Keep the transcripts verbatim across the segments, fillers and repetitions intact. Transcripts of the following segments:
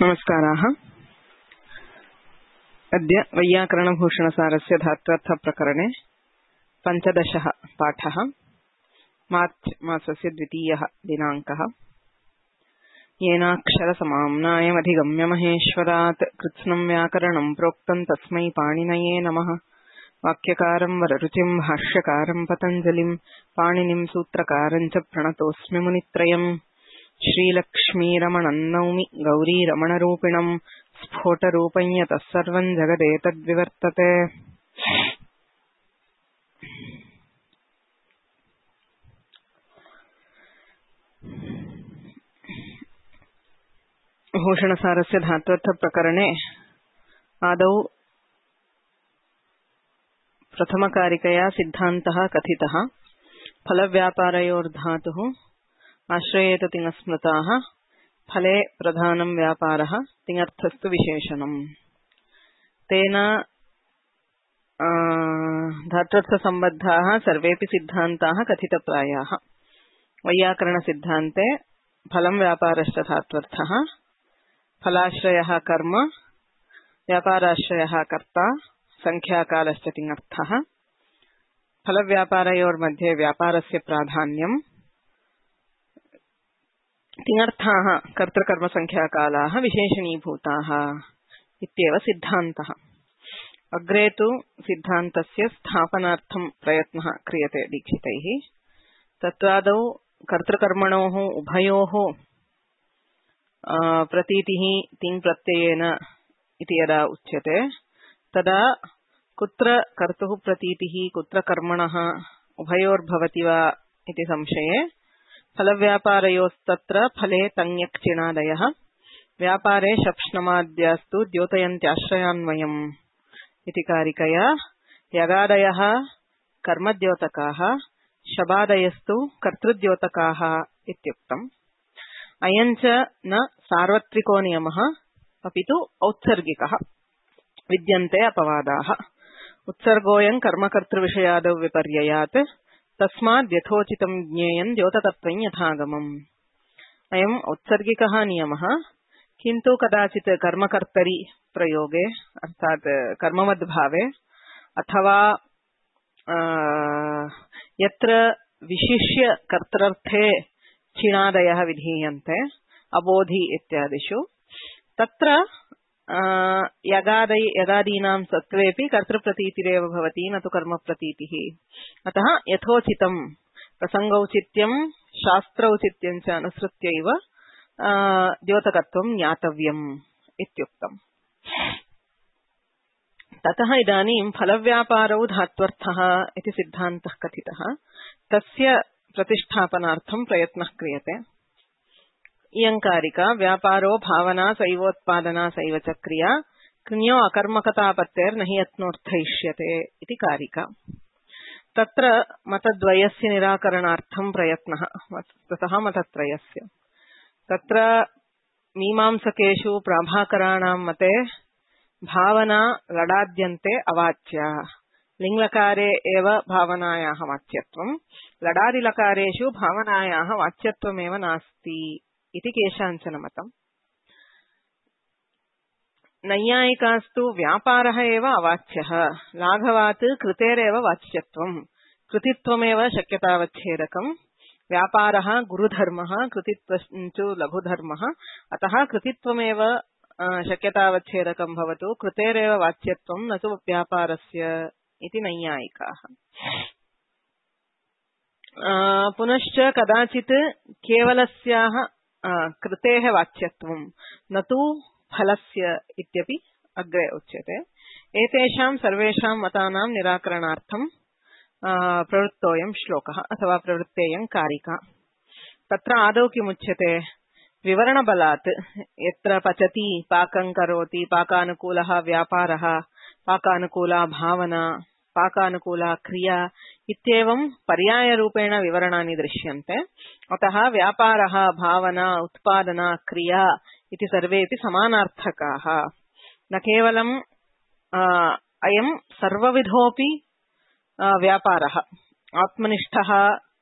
नमस्काराः। अद्य वैयाकरणभूषणसारस्य धात्वर्थप्रकरणे पञ्चदशः पाठः। मार्च् मासस्य द्वितीयः दिनाङ्कः। येनाक्षरसमाम्नायमधिगम्य महेश्वरात् कृत्स्नं व्याकरणं प्रोक्तं तस्मै पाणिनये नमः। वाक्यकारं वररुचिं भाष्यकारं पतञ्जलिं पाणिनिं सूत्रकारं च प्रणतोऽस्मि मुनित्रयम्। श्रीलक्ष्मीरमणं नौमि गौरीरमणरूपिणं स्फोटरूपं यतः सर्वं जगदेतद्विवर्तते। भूषणसारस्य धात्वर्थप्रकरणे आदौ प्रथमकारिकया सिद्धान्तः कथितः। फलव्यापारयोर्धातुः आश्रयेत तिङस्मृताः फले प्रधानं व्यापारः तिङर्थस्तु विशेषणम्। तेन धात्वर्थसम्बद्धाः सर्वेपि सिद्धान्ताः कथितप्रायाः। वैयाकरणसिद्धान्ते फलं व्यापारश्च धात्वर्थः, फलाश्रयः कर्म, व्यापाराश्रयः कर्ता, संख्याकालश्च तिङर्थः। फलव्यापारयोर्मध्ये व्यापारस्य प्राधान्यम्, तिङर्थाः कर्तृकर्मसंख्याकालाः विशेषणीभूताः इत्येव सिद्धान्तः। अग्रे तु सिद्धान्तस्य स्थापनार्थं प्रयत्नः क्रियते दीक्षितैः। तत्त्वादौ कर्तृकर्मणोः उभयोः प्रतीतिः तिङ्प्रत्ययेन इति यदा उच्यते तदा कुत्र कर्तुः प्रतीतिः कुत्र कर्मणः उभयोर्भवति वा इति संशये फलव्यापारयोस्तत्र फले तङ्यक्चिणादयः, व्यापारे शप्ष्णमाद्यास्तु द्योतयन्त्याश्रयान्वयम् इति कारिकया यगादयः कर्मद्योतकाः, शबादयस्तु कर्तृद्योतकाः इत्युक्तम्। अयञ्च न सार्वत्रिको नियमः अपितु औत्सर्गिकः। विद्यन्ते अपवादाः। उत्सर्गोऽयं कर्मकर्तृविषयादौ विपर्ययात् तस्माद् यथोचितं ज्ञेयं द्योतकत्वं यथागमम्। अयम् औत्सर्गिकः नियमः, किन्तु कदाचित् कर्मकर्तरि प्रयोगे अर्थात् कर्मवद्भावे अथवा यत्र विशिष्य कर्तृर्थे चिणादयः विधीयन्ते अबोधि इत्यादिषु तत्र यगादि यगादीनां सत्त्वेपि कर्तृप्रतीतिरेव भवति, न तु कर्मप्रतीतिः। अतः यथोचितं प्रसङ्गौचित्यं शास्त्रौचित्यं च अनुसृत्यैव द्योतकत्वं ज्ञातव्यम् इत्युक्तम्। ततः इदानीं फलव्यापारौ धात्वर्थः इति सिद्धान्तः कथितः। तस्य प्रतिष्ठापनार्थं प्रयत्नः क्रियते। इयं कारिका व्यापारो भावना सैवोत्पादना सैव च क्रिया कृण्यो अकर्मकतापत्तेर्न हि यत्नोऽर्थयिष्यते इति कारिका। तत्र मतद्वयस्य निराकरणार्थं प्रयत्नः, ततः मतत्रयस्य। तत्र मीमांसकेषु प्राभाकराणां मते भावना लडाद्यन्ते अवाच्या, लिङ्लकारे एव भावनायाः वाच्यत्वं, लडादिलकारेषु भावनायाः वाच्यत्वमेव नास्ति इति केषाञ्चन मतम्। नैयायिकास्तु व्यापारः एव अवाच्यः, लाघवात् कृतेरेव वाच्यत्वम्, कृतित्वमेव शक्यतावच्छेदकम्, व्यापारः गुरुधर्मः कृतित्वञ्चु लघुधर्मः, अतः कृतित्वमेव शक्यतावच्छेदकं भवतु, कृतेरेव वाच्यत्वं न तु व्यापारस्य इति नैयायिकाः। पुनश्च कदाचित् केवलस्याः कृतेः वाच्यत्वं न तु फलस्य इत्यपि अग्रे उच्यते। एतेषां सर्वेषां मतानां निराकरणार्थं प्रवृत्तोऽयं श्लोकः अथवा प्रवृत्तेयं कारिका। तत्र आदौ किमुच्यते? विवरणबलात् यत्र पचति, पाकं करोति, पाकानुकूलः व्यापारः, पाकानुकूला भावना, पाकानुकूला क्रिया इत्येवं पर्यायरूपेण विवरणानि दृश्यन्ते। अतः व्यापारः, भावना, उत्पादना, क्रिया इति सर्वेपि समानार्थकाः। न केवलम् अयं सर्वविधोऽपि व्यापारः, आत्मनिष्ठः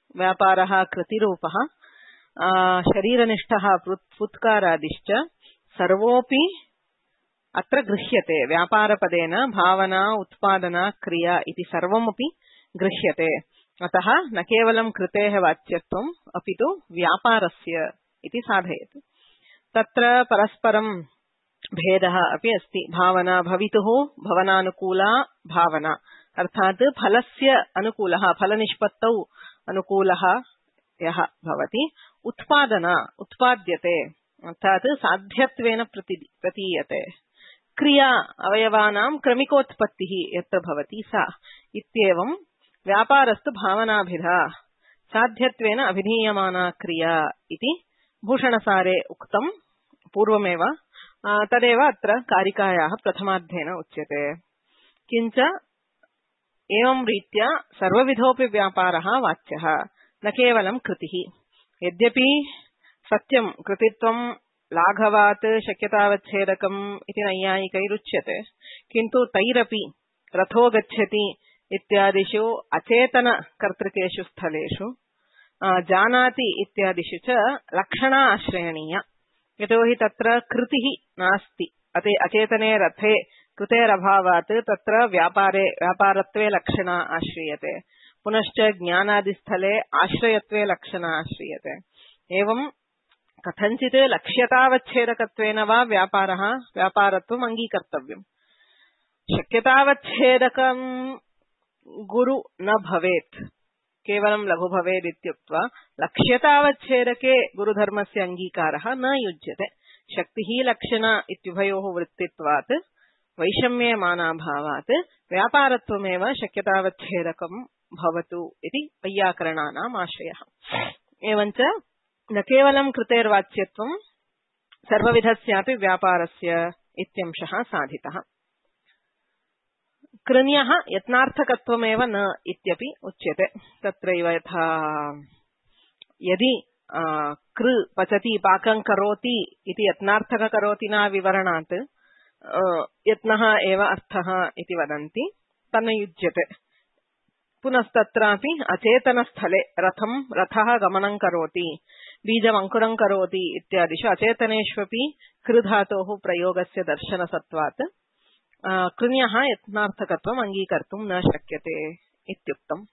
व्यापारः कृतिरूपः, शरीरनिष्ठः फुत्कारादिश्च सर्वोऽपि अत्र गृह्यते व्यापारपदेन भावना उत्पादना क्रिया इति सर्वमपि गृह्यते अतः न केवलं कृतेः वाच्यत्वम् अपि तु व्यापारस्य इति साधयति तत्र परस्परं भेदः अपि अस्ति भावना भवितुः भवनानुकूला भावना अर्थात् फलस्य अनुकूलः फलनिष्पत्तौ अनुकूलः यः भवति उत्पादना उत्पाद्यते अर्थात् साध्यत्वेन प्रतीयते क्रिया अवयवानां क्रमिकोत्पत्तिः यत्र भवति सा इत्येवं व्यापारस्तु भावनाभिधा साध्यत्वेन अभिधीयमाना क्रिया इति भूषणसारे उक्तं पूर्वमेव तदेव अत्र कारिकायाः प्रथमाध्यायेन उच्यते किञ्च एवं रीत्या सर्वविधोऽपि व्यापारः वाच्यः न केवलं कृतिः यद्यपि सत्यं कृतित्वं लाघवात् शक्यतावच्छेदकम् इति नैयायिकैरुच्यते किन्तु तैरपि रथो गच्छति इत्यादिषु अचेतनकर्तृकेषु स्थलेषु जानाति इत्यादिषु च लक्षणा आश्रयणीया यतोहि तत्र कृतिः नास्ति अते अचेतने रथे कृतेरभावात् तत्र व्यापारे व्यापारत्वे लक्षणा आश्रियते पुनश्च ज्ञानादिस्थले आश्रयत्वे लक्षणा आश्रियते एवं कथञ्चित् लक्ष्यतावच्छेदकत्वेन वा व्यापारः व्यापारत्वम् अङ्गीकर्तव्यम् शक्यतावच्छेदकम् गुरु न भवेत् केवलं लघु भवेत् इत्युक्त्वा लक्ष्यतावच्छेदके गुरुधर्मस्य अङ्गीकारः न युज्यते शक्तिः लक्षण इत्युभयोः वृत्तित्वात् वैषम्यमानाभावात् व्यापारत्वमेव शक्यतावच्छेदकम् भवतु इति वैयाकरणानाम् आशयः एवञ्च न केवलं कृतेर्वाच्यत्वं सर्वविधस्यापि व्यापारस्य इत्यंशः साधितः कृन्यः यत्नार्थकत्वमेव न इत्यपि उच्यते तत्रैव यथा यदि कृ पचति पाकं करोति इति यत्नार्थक करोति न विवरणात् यत्नः एव अर्थः इति वदन्ति तन्न युज्यते पुनस्तत्रापि अचेतनस्थले रथं रथः गमनं करोति बीजमङ्कुरं करोति इत्यादिषु अचेतनेष्वपि कृधातोः प्रयोगस्य दर्शनसत्त्वात् कृन्यः यत्नार्थकत्वम् अङ्गीकर्तुं न शक्यते इत्युक्तम्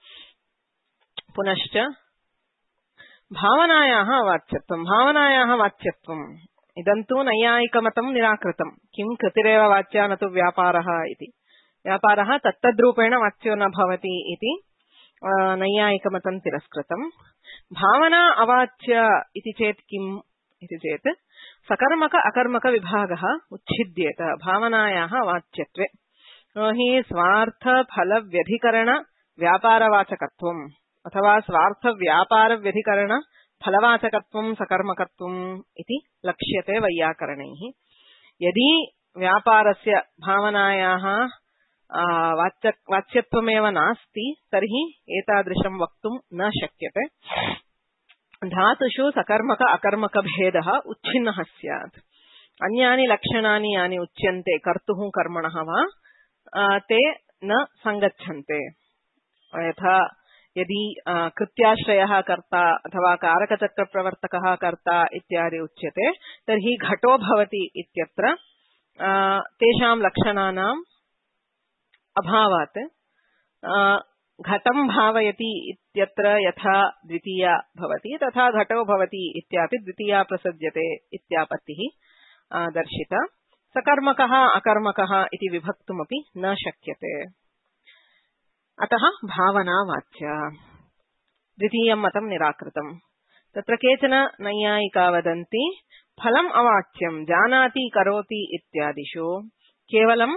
पुनश्च भावनायाः वाच्यत्वम् भावनायाः वाच्यत्वम् इदं तु नैयायिकमतं निराकृतं किं कृतिरेव वाच्या न तु व्यापारः इति व्यापारः तत्तद्रूपेण वाच्यो न भवति इति नैयायिकमतं तिरस्कृतम् भावना अवाच्य इति चेत् किम् इति चेत् सकर्मक अकर्मक विभागः उच्छिद्येत भावनायाः वाच्यत्वे हि स्वार्थ फल व्यधिकरण व्यापारवाचकत्वम् अथवा स्वार्थ व्यापार व्यधिकरण फलवाचकत्वम् सकर्मकत्वम् इति लक्ष्यते वैयाकरणैः यदि व्यापारस्य भावनायाः वाच्य वाच्यत्वमेव नास्ति तर्हि एतादृशं वक्तुं न शक्यते धातुषु सकर्मक अकर्मक भेदः उच्छिन्नः स्यात् अन्यानि लक्षणानि यानि उच्यन्ते कर्तुः कर्मणः वा ते न संगच्छन्ते यथा यदि कृत्याश्रयः कर्ता अथवा कारकचक्रप्रवर्तकः कर्ता इत्यादि उच्यते तर्हि घटो भवति इत्यत्र तेषां लक्षणानाम् अभावात् घटं भावयति इत्यत्र यथा द्वितीया भवति तथा घटो भवति इत्यापि द्वितीया प्रसज्यते इत्यापत्तिः दर्शिता सकर्मकः अकर्मकः इति विभक्तुमपि न शक्यते अतः भावना वाच्या द्वितीयं मतं निराकृतम् तत्र केचन नैयायिका वदन्ति फलम् अवाच्यं जानाति करोति इत्यादिषु केवलं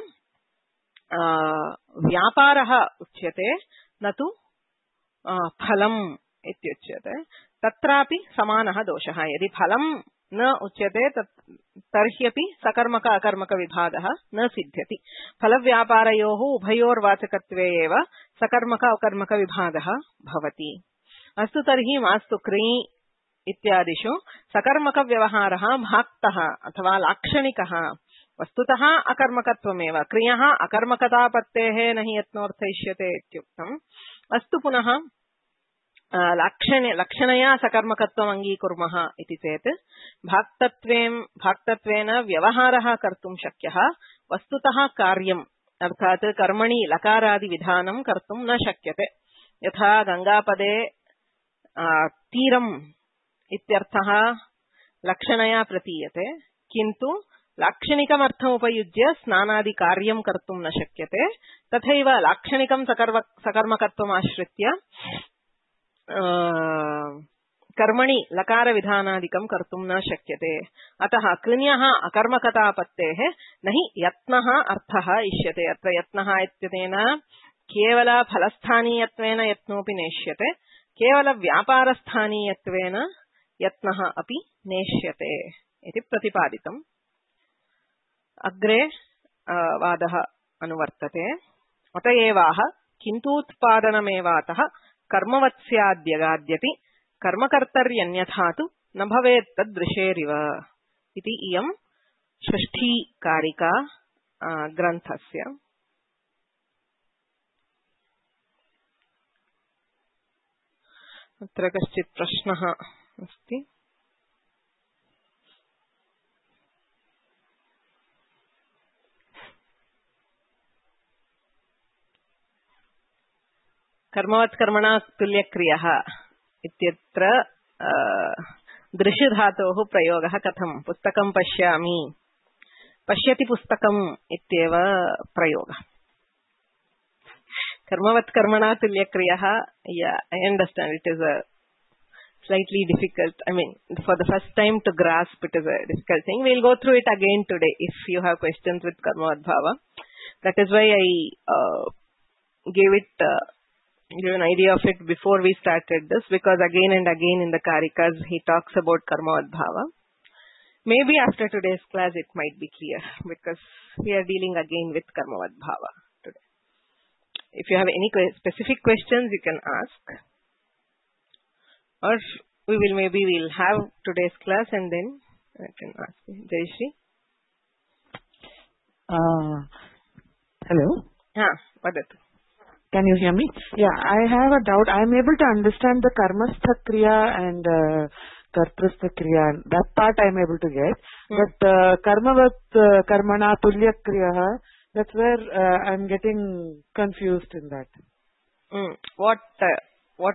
व्यापारः उच्यते न तु फलम् इत्युच्यते तत्रापि समानः दोषः यदि फलं न उच्यते तर्ह्यपि सकर्मक अकर्मक विभागः न सिद्ध्यति फलव्यापारयोः उभयोर्वाचकत्वे एव सकर्मक अकर्मक विभागः भवति अस्तु तर्हि मास्तु क्री इत्यादिषु सकर्मक व्यवहारः भाक्तः अथवा लाक्षणिकः वस्तुतः अकर्मकत्वमेव क्रियः अकर्मकतापत्तेः न हि यत्नोऽर्थयिष्यते इत्युक्तम् अस्तु पुनः लक्षणे लक्षणया सकर्मकत्वम् अङ्गीकुर्मः इति चेत् भाक्तत्वेन भाक्तत्वेन व्यवहारः कर्तुं शक्यः वस्तुतः कार्यम् अर्थात् कर्मणि लकारादि विधानं कर्तुं न शक्यते। यथा गंगापदे तीरम् इत्यर्थः लक्षणया प्रतीयते किन्तु लाक्षणिकमर्थम् उपयुज्य स्नानादि कार्यं कर्तुं न शक्यते। तथैव लाक्षणिकं सकर्म सकर्मकत्वम् आश्रित्य कर्मणि लकार विधानादिकं कर्तुं न शक्यते। अतः कृन्यः अकर्मकतापत्तेः न हि यत्नः अर्थः इष्यते। अत्र यत्नः इत्यनेन केवल फलस्थानीयत्वेन यत्नोऽपि नेष्यते, केवल व्यापारस्थानीयत्वेन यत्नः अपि नेष्यते इति प्रतिपादितम्। अग्रे वादः अनुवर्तते। अत एवाह किन्तूत्पादनमेवातः कर्मवत्स्याद्यगाद्यति कर्मकर्तर्यन्यथा तु न भवेत् तदृशेरिव इति इयं षष्ठी कारिका ग्रन्थस्य। अत्र कश्चित् प्रश्नः अस्ति। कर्मवत् कर्मणा तुल्यक्रियः इत्यत्र दृश्यधातोः प्रयोगः कथम्? पुस्तकं पश्यामि, पश्यति पुस्तकम् इत्येव प्रयोगः। कर्मवत् कर्मणा तुल्यक्रियः, yeah, I understand it is a slightly difficult, I mean for the first time to grasp it is a difficult thing. We'll go through it again today if you have questions with karmavat bhava. That is why I uh, gave it uh, give an idea of it before we started this, because again and again in the karikas he talks about karmavat bhava. Maybe after today's class it might be clear, because we are dealing again with karmavat bhava today. If you have any que- specific questions you can ask, or we will maybe we'll have today's class and then I can ask. Jayashree? Uh, hello? Ah, Vadatu. Can you hear me? Yeah, I have a doubt. I am able to understand the karmastha kriya and uh, kartrastha kriya. That part I am able to get. Hmm. But uh, karmavat uh, karmana tulya kriya, that's where uh, I am getting confused in that. Hmm. What uh, what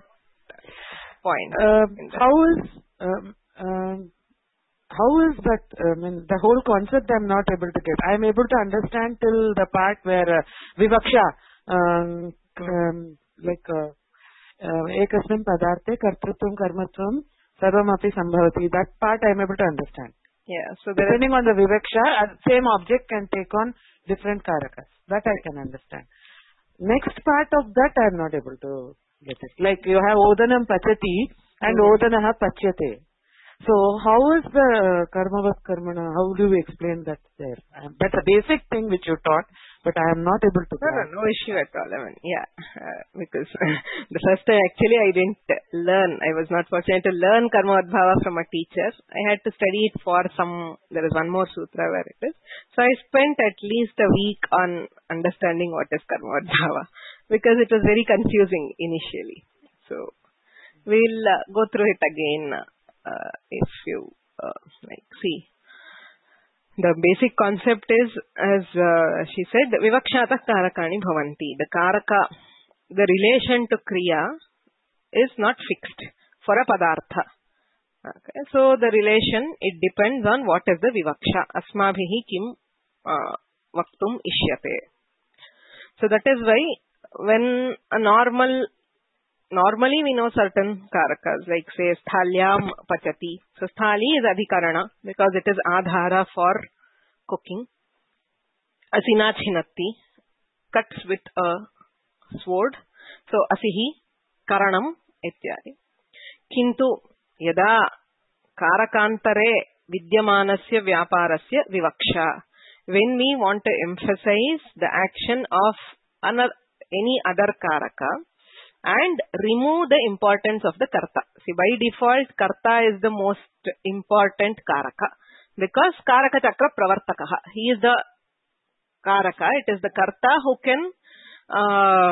point? Uh, how is um, um, how is that? I mean, the whole concept I am not able to get. I am able to understand till the part where uh, vivaksha. Um, Um, like ekasmin padarte kartrutvam karmatvam sarvamapi sambhavati. That part I am able to understand. Yeah. So depending on the vivaksha, same object can take on different karakas. That I can understand. Next part of that I am not able to get it. Like you have odanam pachati and mm. odanaha pachyate. So how is the karmavat karmana? How do we explain that there? Um, that's a basic thing which you taught, but I am not able to. No, no, no issue at all. I mean, yeah, uh, because uh, the first time actually I didn't learn. I was not fortunate to learn karmavat bhava from a teacher. I had to study it for some. There is one more sutra where it is. So I spent at least a week on understanding what is karmavat bhava, because it was very confusing initially. So we'll uh, go through it again. Uh, if you uh, like see, the basic concept is, as uh, she said, vivakshata karakani bhavanti. The karaka, the relation to kriya is not fixed for a padartha. Okay, so the relation, it depends on what is the vivaksha. Asmabhihi kim uh, vaktum ishyate. So that is why when a normal Normally, we know certain karakas, like say sthalyam pachati. So sthali is adhikarana because it is adhara for cooking. Asina chinatti, cuts with a sword. So asihi karanam ityadi. Kintu yada karakantare vidyamanasya vyaparasya vivaksha. When we want to emphasize the action of another, any other karaka, and remove the importance of the karta. See, by default, karta is the most important karaka, because karaka chakra pravartakaha. He is the karaka. It is the karta who can uh,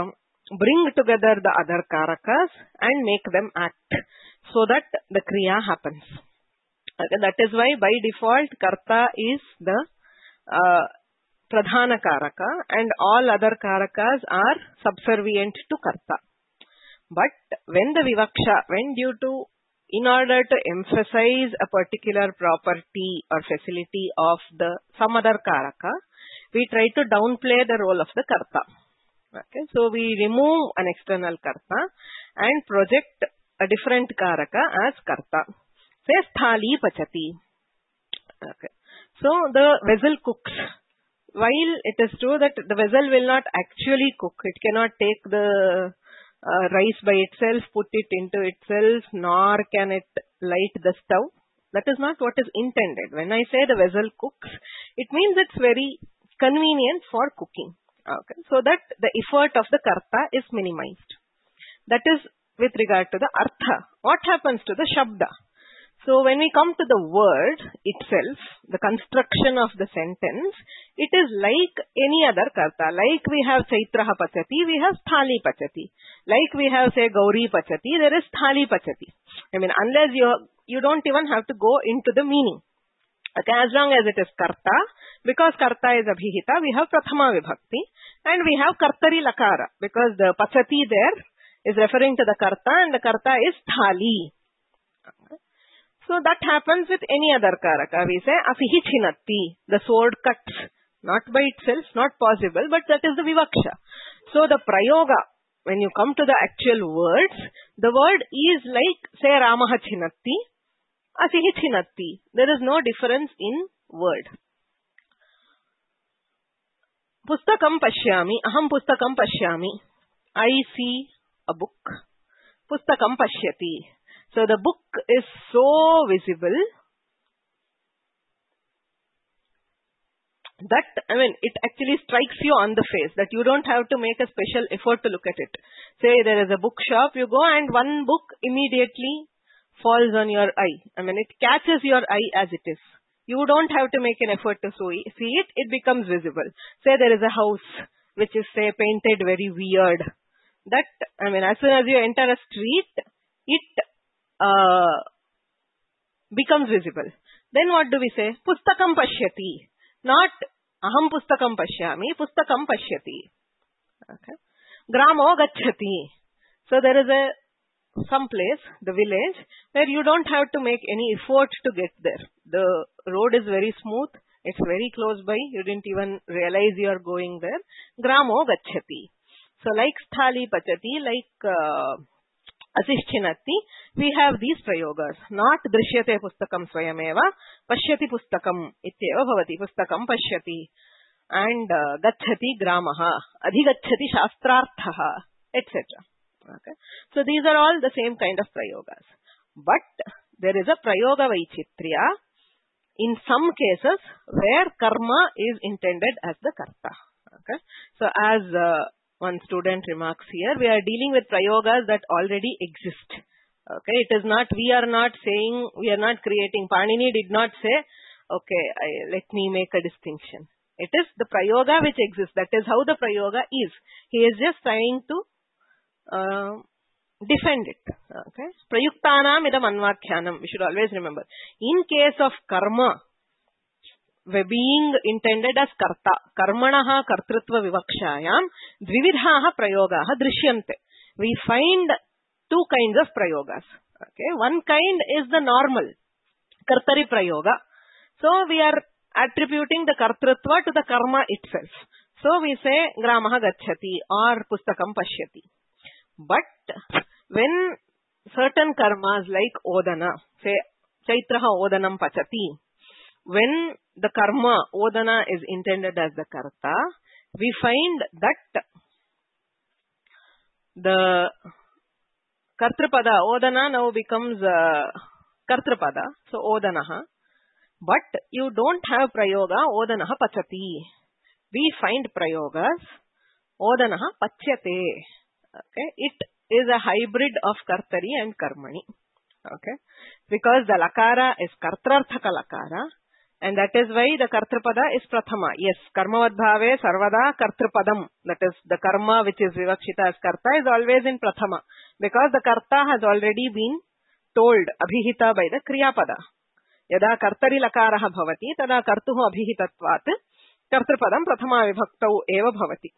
bring together the other karakas and make them act so that the kriya happens. Okay, that is why by default karta is the uh, pradhana karaka and all other karakas are subservient to karta. But when the vivaksha, when due to, in order to emphasize a particular property or facility of the some other karaka, we try to downplay the role of the karta. Okay, so we remove an external karta and project a different karaka as karta. Say sthali pachati. Okay, so the vessel cooks. While it is true that the vessel will not actually cook, it cannot take the uh, rice by itself, put it into itself, nor can it light the stove. That is not what is intended. When I say the vessel cooks, it means it's very convenient for cooking. Okay, so that the effort of the karta is minimized. That is with regard to the artha. What happens to the shabda? So when we come to the word itself, the construction of the sentence, it is like any other karta. Like we have Chaitraha pachati, we have Sthali pachati. Like we have, say, Gauri pachati, there is Sthali pachati. I mean, unless you you don't even have to go into the meaning. Okay, as long as it is karta, because karta is abhihita, we have prathama vibhakti, and we have kartari lakara, because the pachati there is referring to the karta, and the karta is Thali. Okay. So that happens with any other karaka. We say asihi chinatti, the sword cuts. Not by itself, not possible, but that is the vivaksha. So the prayoga, when you come to the actual words, the word is like, say, Ramaha chinatti, asihi chinatti. There is no difference in word. Pustakam pashyami, aham pustakam pashyami. I see a book. Pustakam pashyati. So the book is so visible that, I mean, it actually strikes you on the face, that you don't have to make a special effort to look at it. Say there is a bookshop, you go and one book immediately falls on your eye. I mean, it catches your eye as it is. You don't have to make an effort to see it, it becomes visible. Say there is a house which is, say, painted very weird. That, I mean, as soon as you enter a street, it Uh, becomes visible. Then what do we say? Pustakam pashyati. Not aham pustakam pashyami, pustakam pashyati. Okay. Gramo gacchati. So there is a some place, the village, where you don't have to make any effort to get there. The road is very smooth. It's very close by. You didn't even realize you are going there. Gramo gacchati. So like sthali pachati, like uh, Asishchinati, we have these prayogas. Not drishyate pustakam swayameva, pashyati pustakam ityeva bhavati, pustakam pashyati, and uh, gacchati gramaha, adhigacchati shastrarthaha, et cetera. Okay. So these are all the same kind of prayogas. But there is a prayoga vaichitriya in some cases where karma is intended as the karta. Okay. So as uh, one student remarks here, we are dealing with prayogas that already exist. Okay, it is not, we are not saying, we are not creating, Panini did not say, okay, I, let me make a distinction. It is the prayoga which exists. That is how the prayoga is. He is just trying to uh, defend it. Okay, prayuktanam idam anvakhyanam. We should always remember. In case of karma, being intended as karta, karmanaha kartrutva vivakshayam, dvividhaha prayogaha drishyante. We find two kinds of prayogas. Okay, one kind is the normal kartari prayoga. So we are attributing the kartrutva to the karma itself. So we say gramaha gacchati or pustakam pashyati. But when certain karmas like odana, say chaitraha odanam pachati, when the karma, odana, is intended as the karta, we find that the kartrapada, odana now becomes uh, kartrapada, so odanaha. But you don't have prayoga, odanaha pachati. We find prayogas, odanaha pachyate. Okay, it is a hybrid of kartari and karmani. Okay, because the lakara is kartrarthaka lakara, And that is why the Kartrupada is Prathama. Yes, Karmavadbhave Sarvada Kartrupadam. That is, the karma which is Vivakshita as Karta is always in Prathama. Because the Karta has already been told, Abhihita by the Kriyapada. Yada Kartari Lakaraha Bhavati, Tada Kartuhu Abhihitatvat, Kartrupadam Prathama Vibhaktau Eva Bhavati.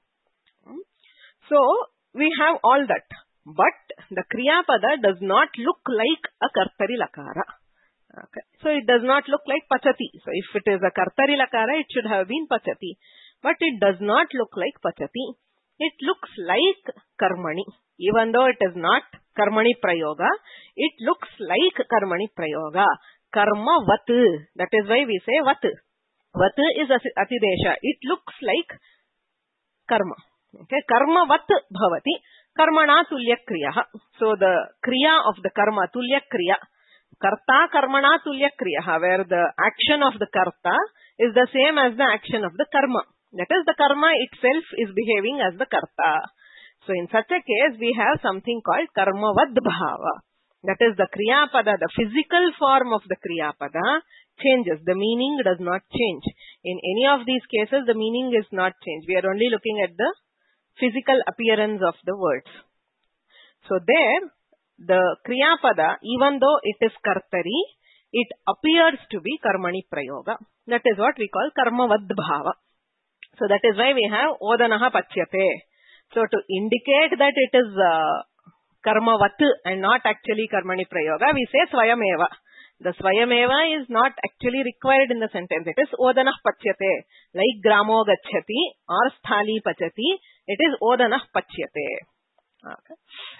So, we have all that. But the Kriyapada does not look like a Kartari Lakara. Okay. So it does not look like Pachati. So if it is a Kartari Lakara, it should have been Pachati. But it does not look like Pachati. It looks like Karmani. Even though it is not Karmani Prayoga, it looks like Karmani Prayoga. Karma Vat. That is why we say Vat. Vat is Atidesha. It looks like Karma. Okay. Karma Vat Bhavati. Karmana Tulya Kriya. So the Kriya of the Karma, Tulya Kriya. Karta karmana tulya kriya, where the action of the karta is the same as the action of the karma. That is, the karma itself is behaving as the karta. So in such a case, we have something called karmavad bhava. That is, the kriyapada, the physical form of the kriyapada changes. The meaning does not change. In any of these cases, the meaning is not changed. We are only looking at the physical appearance of the words. So there, the Kriyapada, even though it is Kartari, it appears to be Karmani Prayoga. That is what we call Karmavad Bhava. So that is why we have Odanaha Pachyate. So to indicate that it is uh, Karmavat and not actually Karmani Prayoga, we say Swayameva. The Swayameva is not actually required in the sentence. It is Odanah Pachyate. Like Gramo Gachyati or Sthali Pachati, it is Odanah Pachyate. Okay.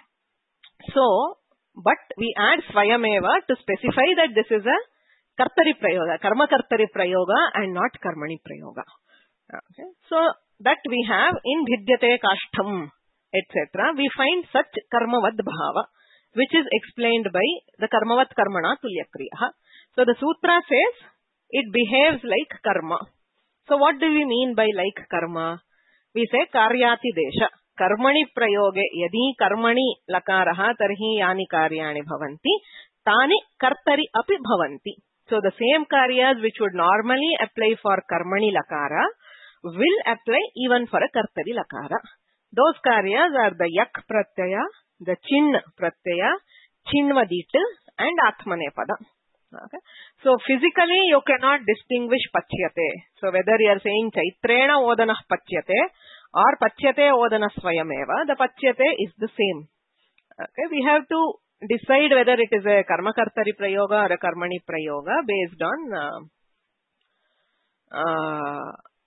So, but we add Swayameva to specify that this is a Kartari Prayoga, Karma Kartari Prayoga and not Karmani Prayoga. Okay. So, that we have in Bhidyate Kashtam, et cetera. We find such Karmavad Bhava, which is explained by the Karmavat Karmana Tulya Kriya. So, the Sutra says it behaves like Karma. So, what do we mean by like Karma? We say Karyati Desha. Karmani prayoge yadi karmani lakaraha tarhi yani karyani bhavanti tani kartari api bhavanti. So the same karyas which would normally apply for karmani lakara will apply even for a kartari lakara. Those karyas are the yak pratyaya, the chin pratyaya, chinvadit and atmanepada. Okay. So physically you cannot distinguish pachyate. So whether you are saying chaitrena odanah pachyate or Pachyate Odana Swayameva, the Pachyate is the same. Okay, we have to decide whether it is a Karma Kartari Prayoga or a Karmani Prayoga based on uh, uh,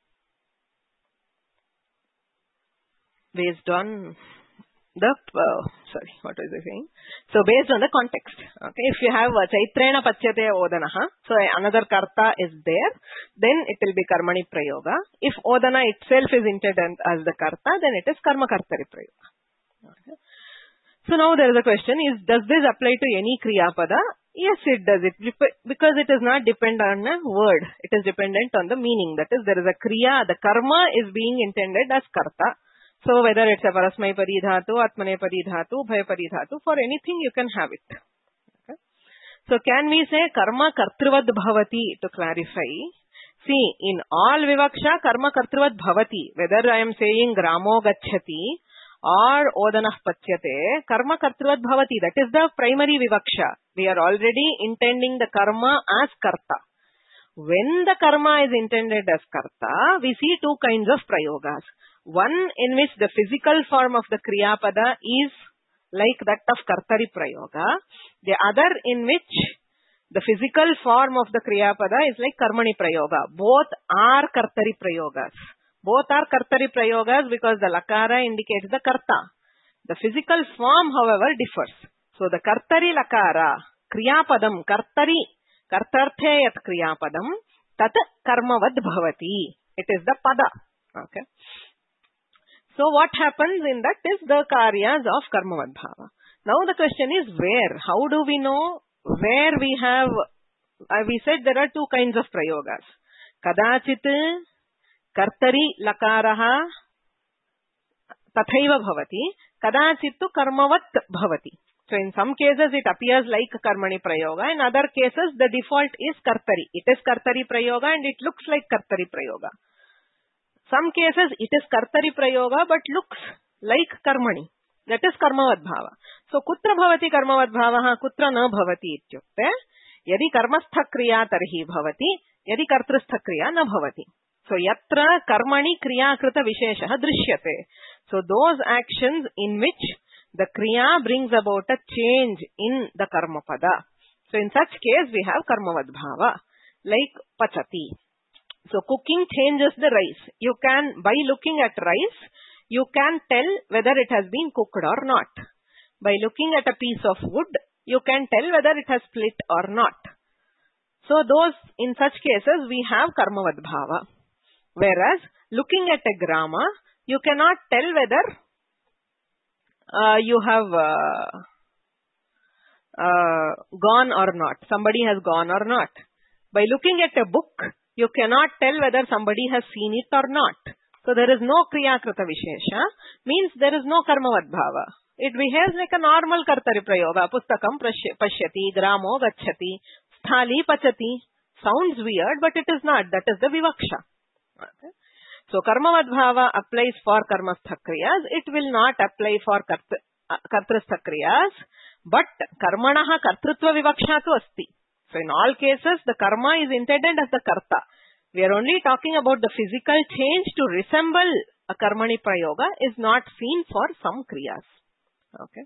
based on the, uh, sorry, what was I saying? So based on the context. Okay, if you have Chaitrena Pachyate Odanaha, so another Karta is there, then it will be Karmani Prayoga. If Odana itself is intended as the Karta, then it is Karma Kartari Prayoga. Okay. So now there is a question, is does this apply to any Kriyapada? Yes, it does. It because it is not dependent on a word. It is dependent on the meaning. That is, there is a Kriya, the Karma is being intended as Karta. So whether it's a Parasmai Paridhatu, Atmane Paridhatu, Bhaya Paridhatu, for anything you can have it. Okay. So can we say Karma Kartruvad Bhavati to clarify? See, in all Vivaksha, Karma Kartruvad Bhavati, whether I am saying Gramo Gachyati or Odanah Pachyate, Karma Kartruvad Bhavati, that is the primary Vivaksha. We are already intending the Karma as Karta. When the Karma is intended as Karta, we see two kinds of Prayogas. One in which the physical form of the Kriyapada is like that of Kartari Prayoga. The other in which the physical form of the Kriyapada is like Karmani Prayoga. Both are Kartari Prayogas. Both are Kartari Prayogas because the Lakara indicates the Karta. The physical form, however, differs. So the Kartari Lakara, Kriyapadam, Kartari, Kartarthe yat Kriyapadam, tat Karmavad Bhavati. It is the Pada. Okay. So what happens in that is the karyas of Karmavad Bhava. Now the question is where? How do we know where we have, uh, we said there are two kinds of prayogas. Kadachit Kartari Lakaraha Tathaiva Bhavati, Kadachit Karmavat Bhavati. So in some cases it appears like karmani prayoga, in other cases the default is kartari. It is kartari prayoga and it looks like kartari prayoga. Some cases it is kartari prayoga but looks like karmani. That is karmavad bhava. So kutra bhavati karmavad bhavaha, kutra na bhavati ityukte. Yadi karmastha kriya tarhi bhavati, yadi kartrastha kriya na bhavati. So yatra karmani kriya krita visheshaha drishyate. So those actions in which the kriya brings about a change in the karma pada. So in such case we have karmavad bhava, like pachati. So cooking changes the rice. You can, by looking at rice, you can tell whether it has been cooked or not. By looking at a piece of wood, you can tell whether it has split or not. So those, in such cases, we have karmavad bhava. Whereas, looking at a grama, you cannot tell whether uh, you have uh, uh, gone or not. Somebody has gone or not. By looking at a book, you cannot tell whether somebody has seen it or not. So there is no kriya krita vishesha, means there is no karmavad bhava. It behaves like a normal kartari prayoga. Pustakam pashyati, gramo gacchati, sthali pachati. Sounds weird, but it is not. That is the vivaksha. Okay. So karmavad bhava applies for karmastha kriyas. It will not apply for kartrastha kriyas. But karmanaha kartrutva vivaksha tu asti. So in all cases, the karma is intended as the karta. We are only talking about the physical change to resemble a karmani prayoga is not seen for some kriyas. Okay.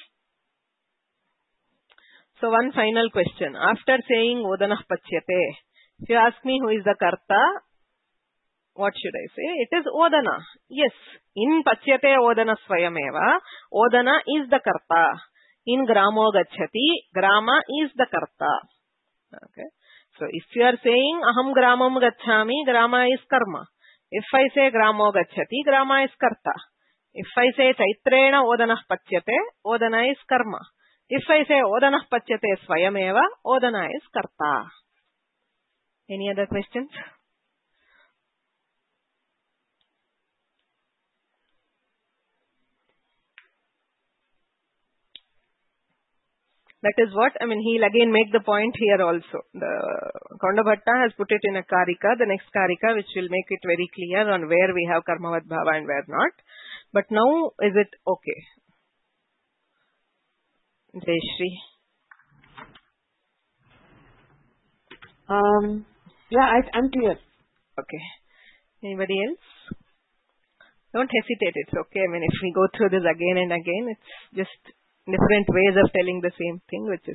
So one final question. After saying odanah pachyate, if you ask me who is the karta, what should I say? It is odana. Yes. In pachyate odana swayameva, odana is the karta. In gramo gacchati, grama is the karta. Okay. So if you are saying aham gramam gacchami, grama is karma. If I say gramo gacchati, grama is karta. If I say chaitrena odanah pachyate, odana is karma. If I say odanah pachyate swayameva, odana is karta. Any other questions? That is what, I mean, he'll again make the point here also. The Kondabhatta has put it in a karika, the next karika, which will make it very clear on where we have karmavad bhava and where not. But now, is it okay? Jayashri. Um, yeah, I, I'm clear. Okay. Anybody else? Don't hesitate, it's okay. I mean, if we go through this again and again, it's just different ways of telling the same thing, which is...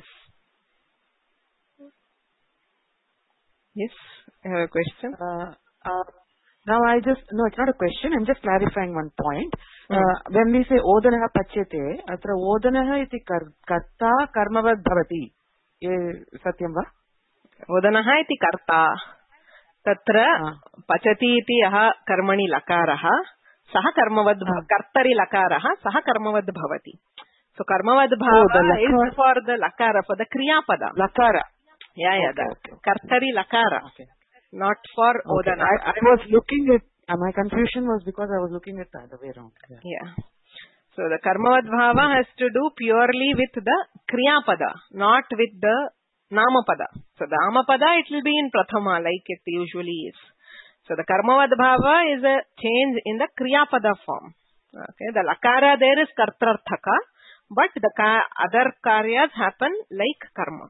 Yes, I have a question. Uh, uh, now I just, no, it's not a question, I'm just clarifying one point. Mm. Uh, when we say odanaha pachyate, atra odanaha iti karta karmavad bhavati. Satyam va? Odanaha iti karta. Tatra ah. pachati iti aha karmani lakaraha, saha karmavad bhavati. Kartari lakaraha, saha karmavad bhavati. So karmavad bhava oh, is for the lakara, for the kriya pada. Lakara. Yeah, yeah, okay, that. Okay. Kartari lakara. Okay. Not for okay. odana. I, I was looking at, uh, my confusion was because I was looking at the other way around. Yeah. yeah. So the karmavad bhava has to do purely with the kriya pada, not with the nama pada. So the nama pada, it will be in prathama like it usually is. So the karmavad bhava is a change in the kriya pada form. Okay. The lakara there is kartrarthaka. But the ka- other karyas happen like karma.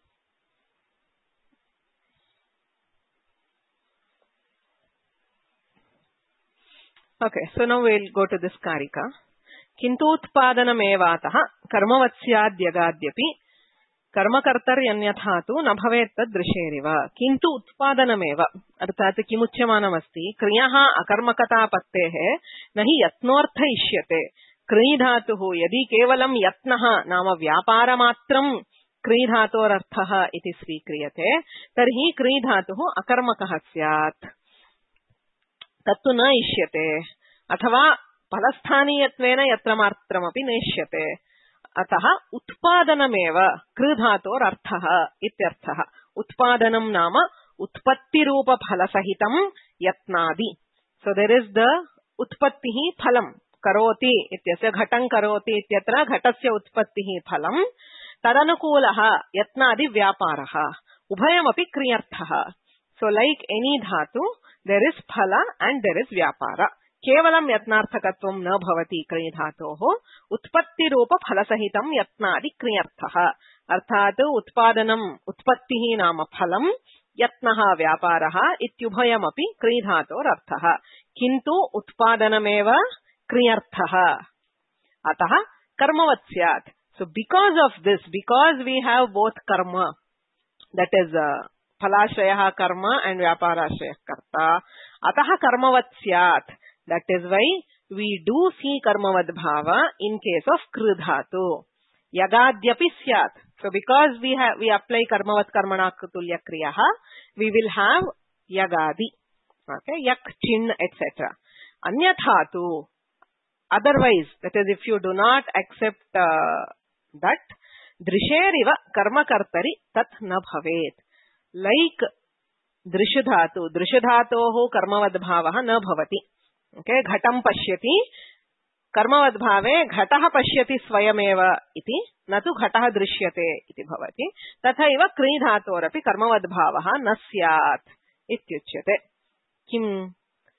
Okay, so now we'll go to this karika. Kintutpadanam evataha karmavatsyadyagadyapi karmakartaryanyatha na bhavet tad drisheriva. Kintu utpadanam eva arthat kimuchyamanam asti kriyaha akarmakata pattehe nahi yatnortha ishyate. Kridhatuhu yadi kevalam yatnaha nama vyapaaramatram kridhatorarthaha iti svikriyate tarhi kridhatuhu akarmakaha syat tattu na ishyate athava palasthaniyatvena yatramatramapi neshyate ataha utpadanameva kridhatorarthaha ityarthaha. Utpadanam nama utpatti rupa phalasahitam yatnadi. So there is the utpattihi phalam. करोति इत्यस्य घटं करोति इत्यत्र घटस्य उत्पत्तिः फलम् तदनुकूलः यत्नादि व्यापारः उभयमपि क्रियर्थः. So like any dhatu there is phala and there is vyapara. केवलं यत्नार्थकत्वं न भवति क्री धातोः उत्पत्ति रूप फलसहितं यत्नादि क्रियर्थः. अर्थात् उत्पादनम् उत्पत्तिः नाम फलम् यत्नः व्यापारः इत्युभयमपि क्री धातोरर्थः. किन्तु उत्पादनमेव क्रियर्थः. अतः कर्मवत् स्यात्. So because of this, because we have both karma, that is uh, phalashrayah karma and vyaparashrayah karta, atah karmavat syat. That is why we do see karmavat bhava in case of kru dhatu. Yagadyapi syat. So because we have we apply karmavat karmana tulya kriyaha, we will have yagadi. Okay, yak, chin, et cetera. Anyathatu. Otherwise, that is if you do not accept uh, that, drisheriva karma kartari tat na bhavet. Like drishadhatu, drishadhatoho karmavad bhavah na bhavati. Okay, ghatam pashyati karmavad bhave ghatah pashyati swayameva iti natu ghatah drishyate iti bhavati. Tathaiva kri dhatorapi karmavad bhavah na syat ityuchyate. Kim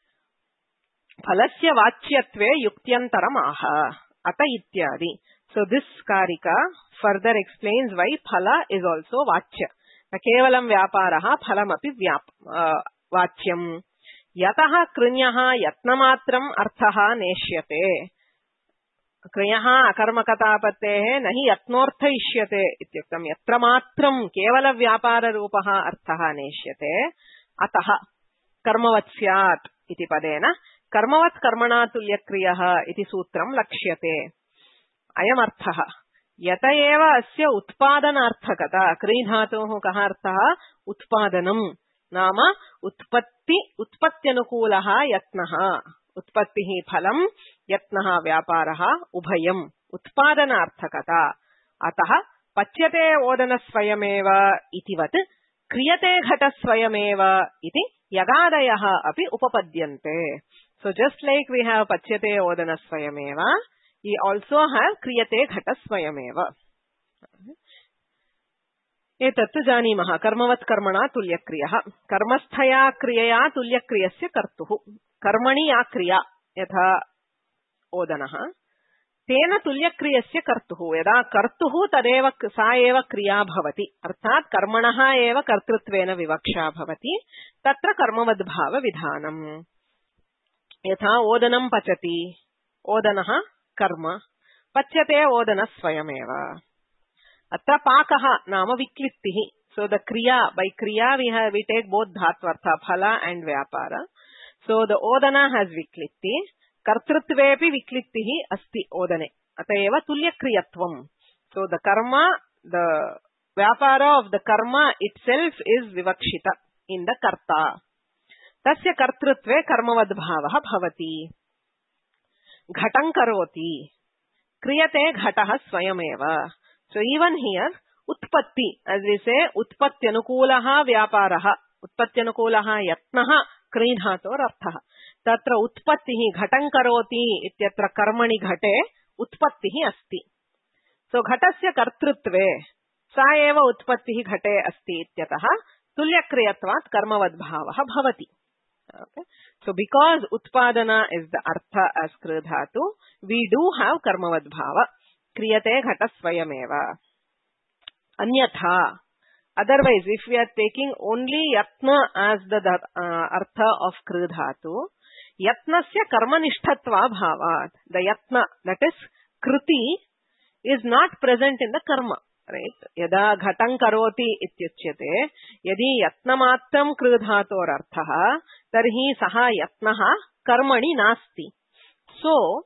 phalasya vachyatve yuktyantara aha ata ityadi. So this karika further explains why phala is also vachya. Kevalam vyaparaha phalamapi vyap uh, vachyam. Yataha krinyaha yatnamatram arthaha neshyate. Krinyaha akarmakatapatehe nahi yatnortha ishyate ityuktam. Yatramatram kevala vyapara rupaha arthaha neshyate. Ataha karmavat syat iti padena karmavat karmana tulya kriyaha iti sutram lakshyate. Ayam arthaha. Yata eva asya utpadanarthakata. Kri dhatoh kaha arthaha utpadanam. Nama utpatti utpattyanukulaha yatnaha. Utpattihi phalam yatnaha vyaparaha ubhayam. Utpadanarthakata. Ataha pachyate odana swayameva itivat kriyate ghata swayameva iti yagadayaha api upapadyante. So just like we have pachyate odana swayameva, we also have kriyate ghata swayameva. एतत्तु जानीमः. कर्मवत् कर्मणा तुल्यक्रियः. कर्मस्थया क्रियया तुल्यक्रियस्य कर्तुः. कर्मणि या क्रिया यथा ओदनः तेन तुल्यक्रियस्य कर्तुः. यदा कर्तुः तदेव सा एव क्रिया भवति. अर्थात् कर्मणः एव कर्तृत्वेन विवक्षा भवति. तत्र कर्मवद्भाव विधानम्. यथा ओदनं पचति. ओदनः कर्म. पच्यते ओदनः स्वयमेव. Atra pakaha nama viklittihi. So the kriya, by kriya we have, we take both dhatvartha, phala and vyapara. So the odana has viklitti. Kartrutvepi viklittihi asti odane. Atayeva tulya kriyatvam. So the karma, the vyapara of the karma itself is vivakshita in the karta. Tasya kartrutve karmavad bhavaha bhavati. Ghatam karoti. Kriyate ghataha swayameva. So even here, utpatti, as we say, utpattyanukulaha vyaparaha, utpattyanukulaha yatnaha kri dhator arthaha. Tatra utpattihi ghatam karoti ityatra karmani ghate utpattihi asti. So ghatasya kartrutve sa eva utpattihi ghate asti ityataha tulyakriyatvat karmavad bhavaha bhavati. Okay. So because utpadana is the artha as kri dhatu, we do have karmavad bhava. Kriyate ghata swayameva. Anyatha. Otherwise, if we are taking only yatna as the uh, artha of kri dhatu, yatnasya karmanishtatva bhavat. The yatna, that is kriti, is not present in the karma. Right? Yada ghatam karoti ityuchyate. Yadi yatnamatram kri dhator arthaha, tarhi saha yatnaha karmani nasti. So,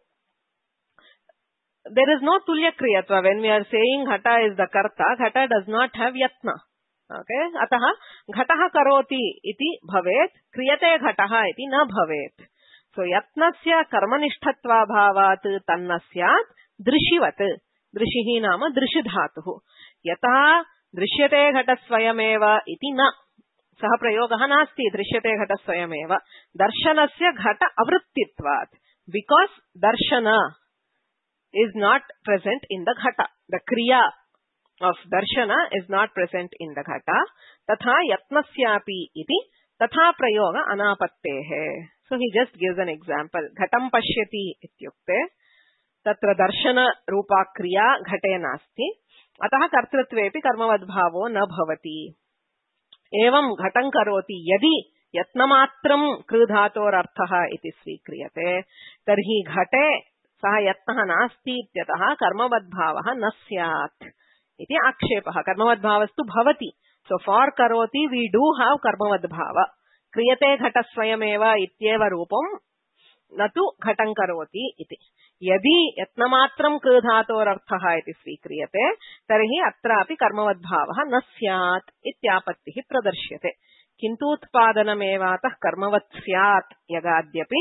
there is no tulya kriyatva. When we are saying ghata is the karta, ghata does not have yatna. Okay? Ataha ghataha karoti iti bhavet, kriyate ghataha iti na bhavet. So yatnasya karmanishtatva bhavat tannasyat drishivat. Drishihi nama drishidhatuh. Yataha drishyate ghata swayameva iti na. Saha prayogaha nasti drishyate ghata swayameva. Darshanasya ghata avruttitvat. because darshana is not present in the ghata. The kriya of darshana is not present in the ghata. Tatha yatnasyapi iti tatha prayoga anapattehe. So he just gives an example. Ghatam pashyati ityukte tatra darshana rupa kriya ghate nasti. Ataha kartritvepi karmavadbhavo na bhavati. Evam ghatam karoti yadi yatnamatram krudhatorarthaha iti svikriyate. Tarhi ghate saha yatnaha nasti ityataha karmavadbhavaha na syat. Iti akshepah. Karmavadbhavastu bhavati. So for karoti we do have karmavadbhava. Kriyate ghata swayameva ityeva rupam natu ghatam karoti iti. Yadi yatnamatram krudhatorarthaha iti svikriyate tarhi atrapi karmavadbhavaha na syat ityapattihi pradarsyate. Kintu utpadanamevātah karmavat syat yagadyapi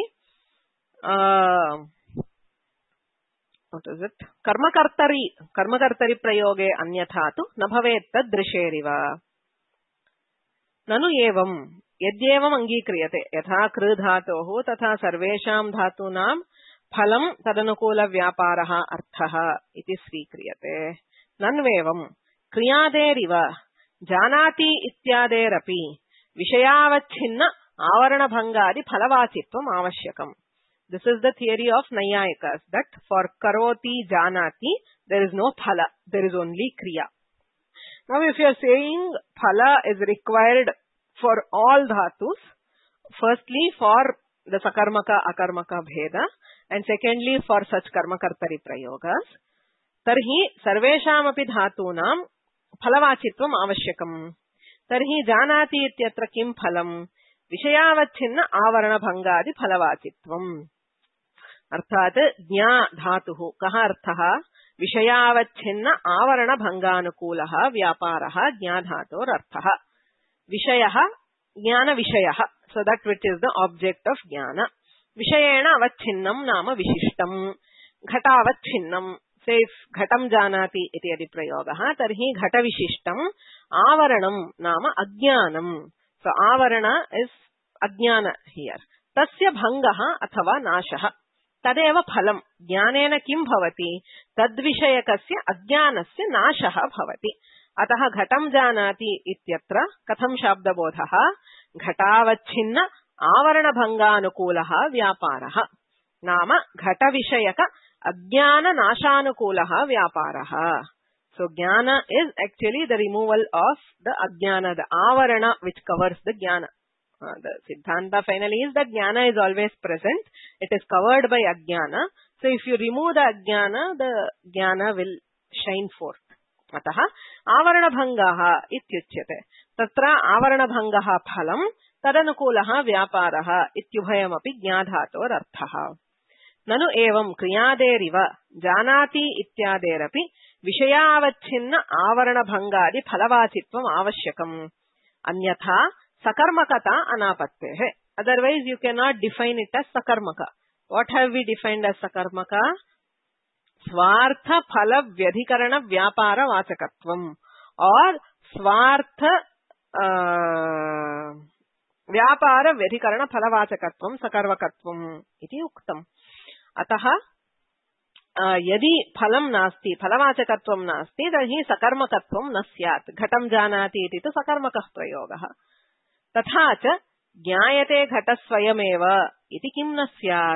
uh, what is it? Karmakartari karmakartari prayoge anyatha tu na bhavet tad drisheriva. Nanu evam yadyevam angīkriyate yatha kru dhatoh tatha sarvesham dhatunam phalam tadanukula vyaparaha arthaha iti svikriyate. Nanvevam kriyaderiva janati ityaderapi vishayavachinna avarana bhangadi phalavachitvam avashyakam. This is the theory of Nayayikas, that for karoti janati there is no phala, there is only kriya. Now if you are saying phala is required for all dhatus, firstly for the sakarmaka akarmaka bheda, and secondly for such karmakartari prayogas, tarhi sarvesham api dhatunam phalavachitvam avashyakam. Tarhi janati ityatra kim phalam vishayavachinna avarana bhangadi phalavachitvam. Arthat jna dhatuhu kaha arthaha vishayavachinna avarana bhanganukulaha vyaparaha jna dhator arthaha. Vishayaha jnana vishayaha. So that which is the object of jnana. Vishayena avachinnam nama vishishtam. Ghata avachinnam. Say if ghatam janati iti adi prayogaha, tarhi ghata vishishtam avaranam nama ajnanam. So avarana is ajnana here. Tasya bhangaha athava nashaha. Tadeva phalam. Jnanena kim bhavati? Tadvishayakasya ajnanasya nashaha bhavati. Ataha ghatam janati ityatra katham shabdabodhaha ghatavachinna avarana bhanganukulaha vyaparaha. Nama ghata vishayaka ajnana nashanukulaha vyaparaha. So jnana is actually the removal of the ajnana, the avarana which covers the jnana. Uh, the siddhanta finally is that jnana is always present. It is covered by ajnana. So if you remove the ajnana, the jnana will shine forth. Ataha avarana bhangaha ityuchyate. Tatra avarana bhangaha phalam tadanukulaha vyaparaha ityubhayam api jnadhator arthaha. Nanu evam kriyaderiva janati ityaderapi vishayavachinna avarana bhangadi phalavachitvam avashyakam. Anyatha sakarmakata anapattehe. Otherwise you cannot define it as sakarmaka. What have we defined as sakarmaka? Swartha phala vyadhikarana vyapara vachakatvam, or swartha uh, vyapara vyadhikarana phala vachakatvam sakarvakatvam iti uktam. Ataha uh, yadi phalam nasti phalavachakatvam nasti tarhi sakarmakatvam na syat. Ghatam janati iti tu sakarmakah prayogaha. Tatha cha jnayate ghata swayameva iti kim na syat.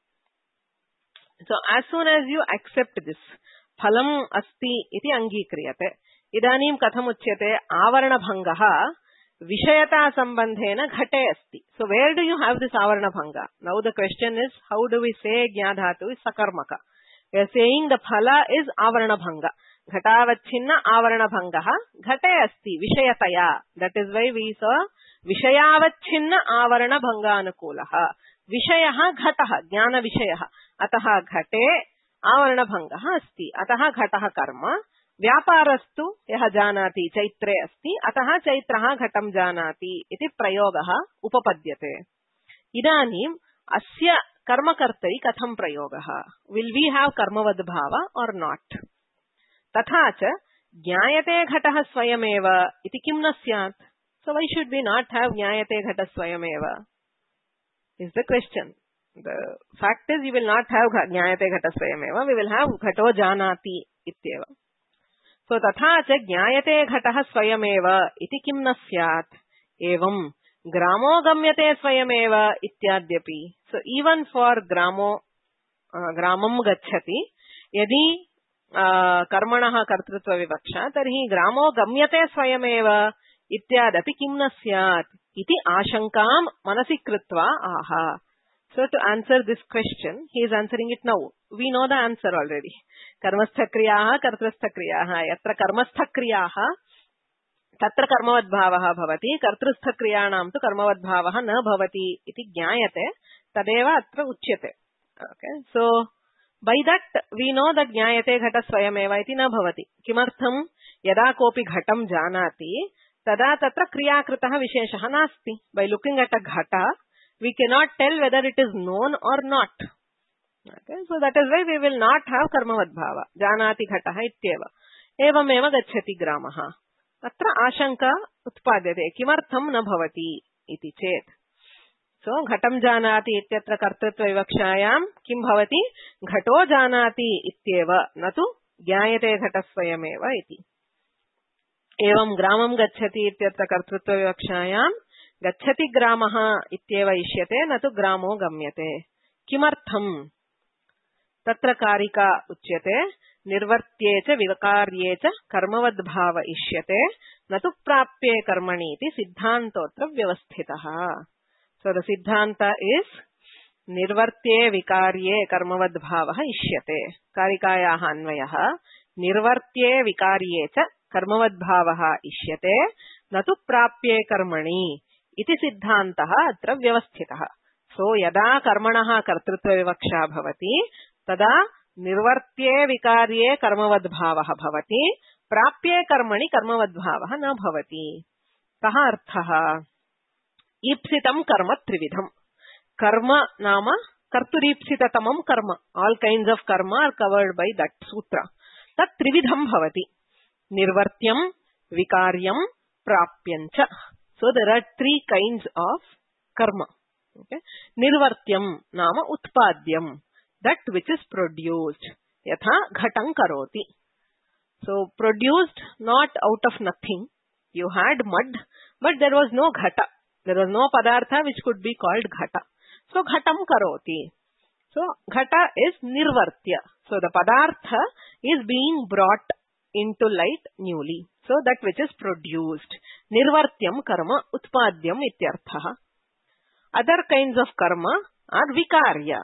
So as soon as you accept this, phalam asti iti angikriyate. Idanim katham uchyate avarana bhangaha vishayata sambandhena ghate asti. So where do you have this avarana bhanga? Now the question is, how do we say jnadhatu is sakarmaka? We are saying the phala is avarana bhanga. Ghatavachinna avarana bhangaha ghate asti vishayataya. That is why we saw vishayavachinna avarana bhanganukulaha. Vishayaha ghataha jnana vishayaha. Ataha ghate avarana bhangaha asti. Ataha ghataha karma. Vyaparastu yaha janati chaitre asti. Ataha chaitraha ghatam janati iti prayogaha upapadyate. Idanim asya karma kartari katham prayogaha. Will we have karmavadbhava or not? Tatha cha jnayate ghataha swayameva iti kim na syat. So why should we not have jnayate ghata swayameva? Is the question. The fact is, you will not have jnayate ghata swayameva. We will have ghato janati ityeva. So tatha cha jnayate ghatah swayameva iti kim na syat. Evam gramo gamyate swayameva ityadyapi. So even for gramo, uh, gramam gacchati, yadi uh, karmanah kartrutva vivaksha, tarhi gramo gamyate swayameva ityadapi kim na syat iti ashankam manasi krutva aha. So to answer this question, he is answering it now. We know the answer already. Karmastha kriyaha, kartrastha kriyaha. Yatra karmastha kriyaha, tatra karmavad bhavaha bhavati. Kartrastha kriyanam tu karmavad bhavaha na bhavati iti jnayate. Tadeva atra uchyate. Okay. So, by that, we know that jnayate ghata swayameva iti na bhavati. Kimartham yada kopi ghatam janati, tada tatra kriyakritah visheshaha nasti. By looking at a ghata, we cannot tell whether it is known or not. Okay, so that is why we will not have karmavad bhava. Janati ghataha ityeva. Evam eva gacchati gramaha. Atra ashanka utpadyate. Kimartham na bhavati iti chet. So, ghatam janati ityatra kartritva vivakshayam kim bhavati? Ghato janati ityeva. Natu jnayate ghatasvayameva iti. Evam gramam gacchati ityatra kartritva vivakshayam gacchati gramaha ityeva ishyate natu gramo gamyate. Kimartham? Tatra karika uchyate nirvartye cha vikarye cha karmavad bhava ishyate natu prapye karmani iti siddhantotra vyavasthitaha. So the siddhanta is nirvartye vikarye karmavad bhava ishyate. Karikayaha anvayaha nirvartye vikarye cha karmavad bhava ishyate natu prapye karmani iti siddhantaha atra vyavasthitaha. So yada karmanaha kartrutva vivaksha bhavati tada nirvartye vikarye karmavad bhavaha bhavati prapye karmani karmavad bhavaha na bhavati. Kaha arthaha? Ipsitam karma trividham. Karma nama karturipsitatamam karma. All kinds of karma are covered by that sutra. Tat trividham bhavati. Nirvartyam, vikaryam, prapyancha. So there are three kinds of karma. Okay. Nirvartyam nama utpadyam. That which is produced. Yatha ghatang karoti. So produced not out of nothing. You had mud, but there was no ghata. There was no padartha which could be called ghata. So ghatam karoti. So ghata is nirvartya. So the padartha is being brought into light newly. So that which is produced. Nirvartyam karma utpadyam ityarthaha. Other kinds of karma are vikarya.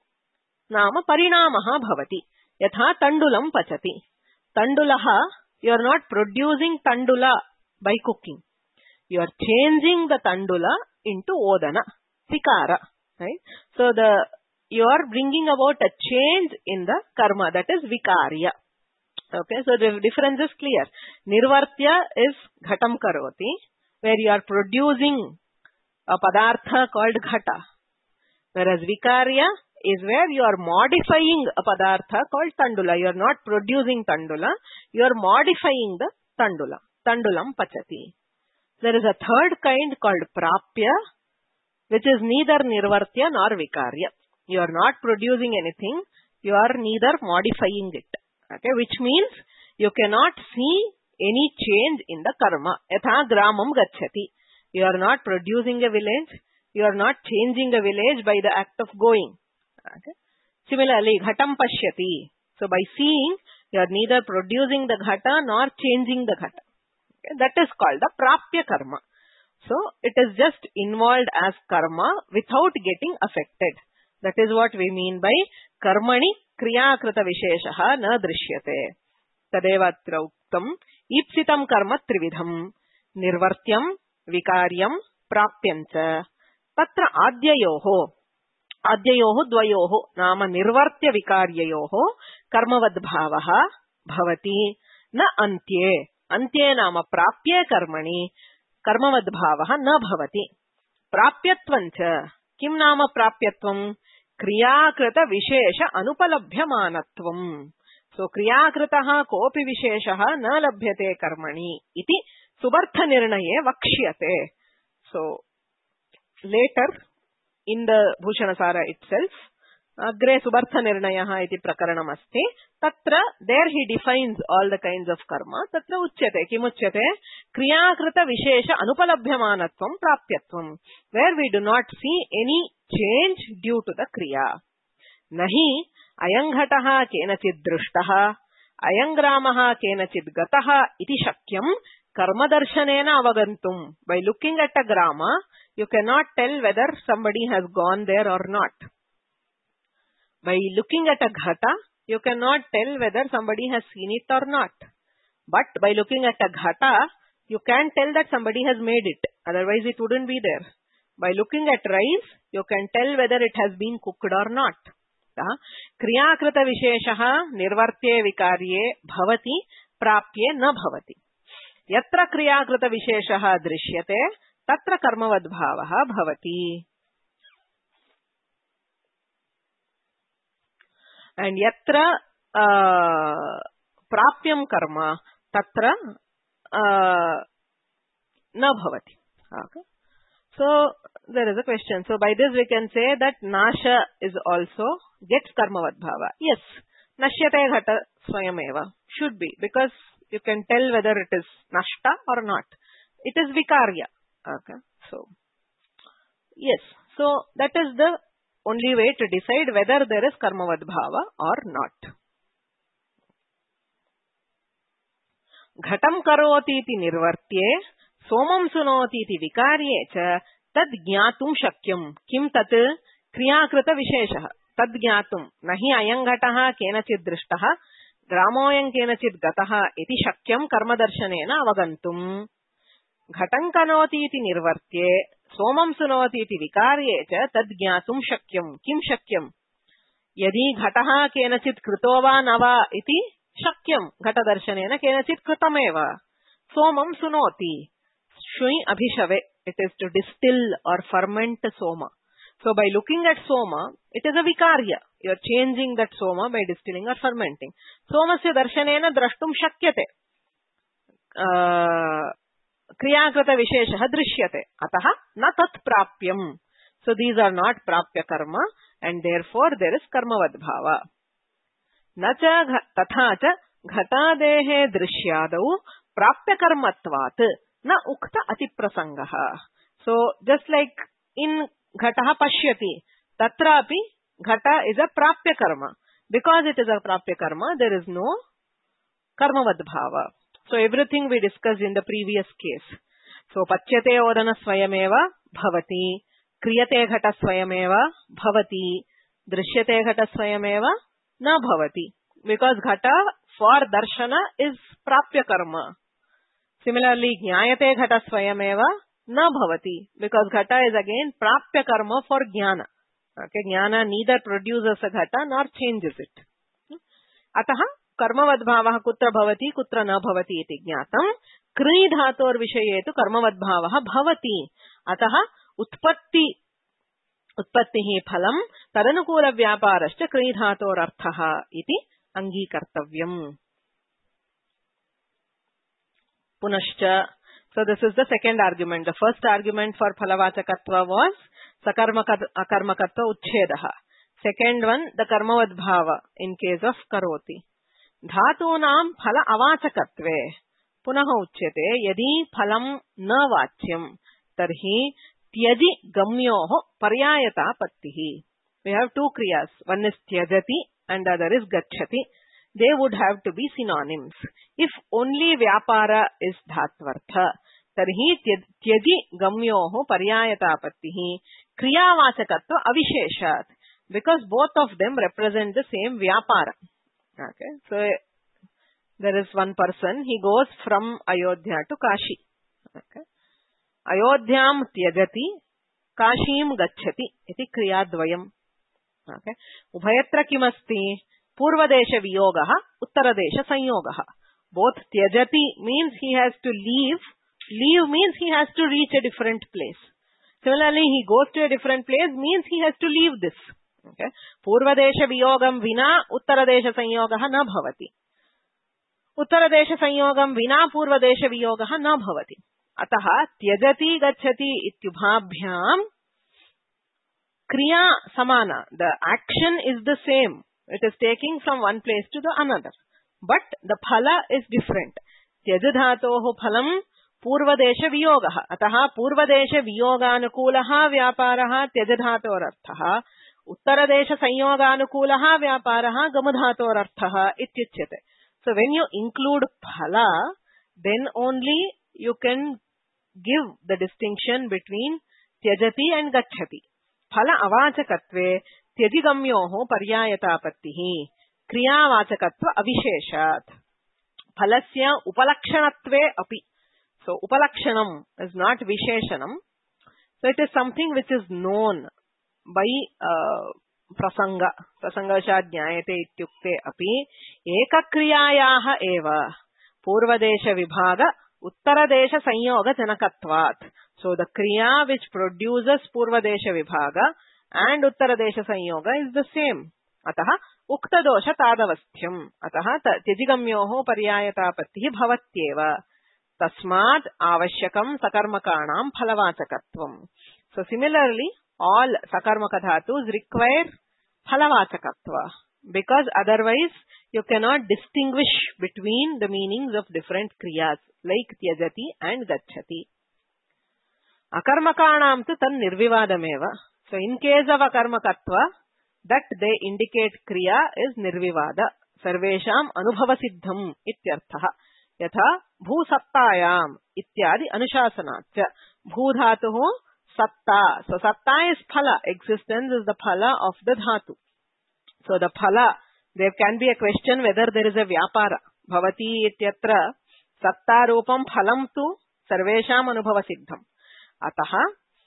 Nama parinamaha bhavati. Yatha tandulam pachati. Tandulaha, you are not producing tandula by cooking. You are changing the tandula into odana, vikara. Right? So the you are bringing about a change in the karma, that is vikarya. Okay, so the difference is clear. Nirvartya is ghatam karoti, where you are producing a padartha called ghata. Whereas vikarya is where you are modifying a padartha called tandula. You are not producing tandula, you are modifying the tandula. Tandulam pachati. There is a third kind called prapya, which is neither nirvartya nor vikarya. You are not producing anything, you are neither modifying it. Okay, which means you cannot see any change in the karma. Yatha gramam gacchati. You are not producing a village, you are not changing a village by the act of going. Okay. Similarly, ghatam pashyati. So by seeing, you are neither producing the ghata nor changing the ghata. Okay. That is called the prapya karma. So it is just involved as karma without getting affected. That is what we mean by karmani kriyakrita visheshaha na drishyate. Tadeva atra uktam ipsitam karma trividham nirvartyam vikaryam prapyancha. Tatra adyayoho adyayoho dvayoho nama nirvartya vikaryayoho karmavad bhavaha bhavati na antye. Antye nama prapye karmani karmavad bhavaha na bhavati. Prapyatvancha. Kim nama prapyatvam? Kriyakrita vishesha anupalabhyamanatvam. So kriyakritaha kopi visheshaha na labhyate karmani iti subartha nirnaye vakshyate. So later in the Bhushanasara itself. Agre Subartha Nirnayaha iti prakaranam asti. Tatra, there he defines all the kinds of karma. Tatra uchyate, kimuchyate, kriyakrita vishesha anupalabhyamanatvam prapyatvam. Where we do not see any change due to the kriya. Nahi ayanghataha kenachid drushtaha, ayangramaha kenachid gataha iti shakyam karma darshanena avagantum. By looking at a grama, you cannot tell whether somebody has gone there or not. By looking at a ghata, you cannot tell whether somebody has seen it or not. But by looking at a ghata, you can tell that somebody has made it. Otherwise, it wouldn't be there. By looking at rice, you can tell whether it has been cooked or not. Kriyakrita visheshaha nirvartye vikarye bhavati prapye na bhavati. Yatra kriyakrita visheshaha drishyate tatra karmavad bhavaha bhavati. And yatra uh, prapyam karma tatra uh, na bhavati. Okay. So there is a question. So by this we can say that nasha is also gets karmavad bhava. Yes, nashyate ghata swayameva should be, because you can tell whether it is nashta or not. It is vikarya. Okay. So yes. So that is the only way to decide whether there is karmavad bhava or not. Ghatam karoti iti nirvartye, somam sunoti iti vikarye cha, tad jnatum shakyam. Kim tat kriyakrita visheshaha. Tad jnatum. Nahi ayam ghataha kenachid drishtaha, gramoyam kenachid gataha iti shakyam karma darshanena avagantum. Ghatam karoti iti nirvartye, somam sunoti iti vikarye cha tad jnatum shakyam. Kim shakyam? Yadi ghataha kenachit krito va nava iti shakyam. Ghata darshanena kenachit kritameva. Somam sunoti. Shui abhishave. It is to distill or ferment soma. So by looking at soma, it is a vikarya. You are changing that soma by distilling or fermenting. Somasya darshanena drashtum shakyate. Uh, Kriyakrita visheshaha drishyate. Ataha na tat prapyam. So these are not prapya karma, and therefore there is karmavad bhava. Nacha tatha cha ghatadehe drishyadau prapya karmatvat na ukta atiprasangaha. So just like in ghataha pashyati, tatrapi ghata is a prapya karma. Because it is a prapya karma, there is no karmavad bhava. So everything we discussed in the previous case. So pachyate odana swayameva bhavati, kriyate ghata swayameva bhavati, drishyate ghata swayameva na bhavati. Because ghata for darshana is prapya karma. Similarly, jnayate ghata swayameva na bhavati. Because ghata is again prapya karma for jnana. Okay, jnana neither produces a ghata nor changes it. Ataha karmavad bhavaha kutra bhavati kutra na bhavati iti jnatam. Kri dhator vishaye tu karmavad bhavaha bhavati. Ataha utpatti utpattihi phalam tadanukula vyaparascha kri dhator arthaha iti angikartavyam. Punascha. So this is the second argument. The first argument for phalavachakatva was sakarmakatva uchchedaha. Second one, the karmavad bhava in case of karoti. Dhatunam phala avachakatve. Punaha uchyate yadi phalam na vachyam tarhi tyaji gamyoho paryayata pattihi. We have two kriyas. One is tyajati and the other is gacchati. They would have to be synonyms. If only vyapara is dhatvartha, tarhi tyaji gamyoho paryayata pattihi kriyavachakatva avisheshat. Because both of them represent the same vyapara. Okay, so there is one person, he goes from Ayodhya to Kashi. Okay, Ayodhyam tyajati, Kashim gacchati, iti kriyadvayam. Okay, Ubhayatra kimasti, Purvadesha viyogaha, Uttaradesha sanyogaha. Both tyajati means he has to leave, leave means he has to reach a different place. Similarly, he goes to a different place means he has to leave this. Okay. Purvadesha viyogam vina uttaradesha sanyogaha na bhavati. Uttaradesha sanyogam vina purvadesha viyogaha na bhavati. Ataha tyajati gacchati ityubhabhyam kriya samana. The action is the same. It is taking from one place to the another. But the phala is different. Tyaja dhatoh phalam purvadesha viyogaha. Ataha purvadesha viyoganukulaha vyaparaha tyaja dhatorarthaha. Uttaradesha sanyoganukulaha vyaparaha gamadhatorarthaha ityuchyate. So when you include phala, then only you can give the distinction between tyajati and gacchati. Phala avachakatve tyajigamyoho paryayatapattihi kriyavachakatva avisheshat. Phalasya upalakshanatve api. So upalakshanam is not visheshanam. So it is something which is known by uh, prasanga. Prasangavashat jnayate ityukte api ekakriyayaha eva purvadesha vibhaga uttaradesha sanyoga janakatvat. So the kriya which produces purvadesha vibhaga and uttaradesha sanyoga is the same. Ataha ukta dosha tadavasthyam. Ataha tyajigamyoho paryayatapattihi bhavatyeva. Tasmad avashyakam sakarmakanam phalavachakatvam. So similarly, all sakarmaka dhatus require phalavachakatva, because otherwise you cannot distinguish between the meanings of different kriyas like tyajati and gacchati. Akarmakanam tu tan nirvivadameva. So in case of akarmakatva, that they indicate kriya is nirvivada. Sarvesham anubhava siddham ityarthaha. Yatha bhusattayam ityadi anushasanatya. Bhudhatuhu satta. So satta is phala. Existence is the phala of the dhatu. So the phala, there can be a question whether there is a vyapara. Bhavati ityatra satta rupam phalam tu sarvesham anubhava siddham. Ataha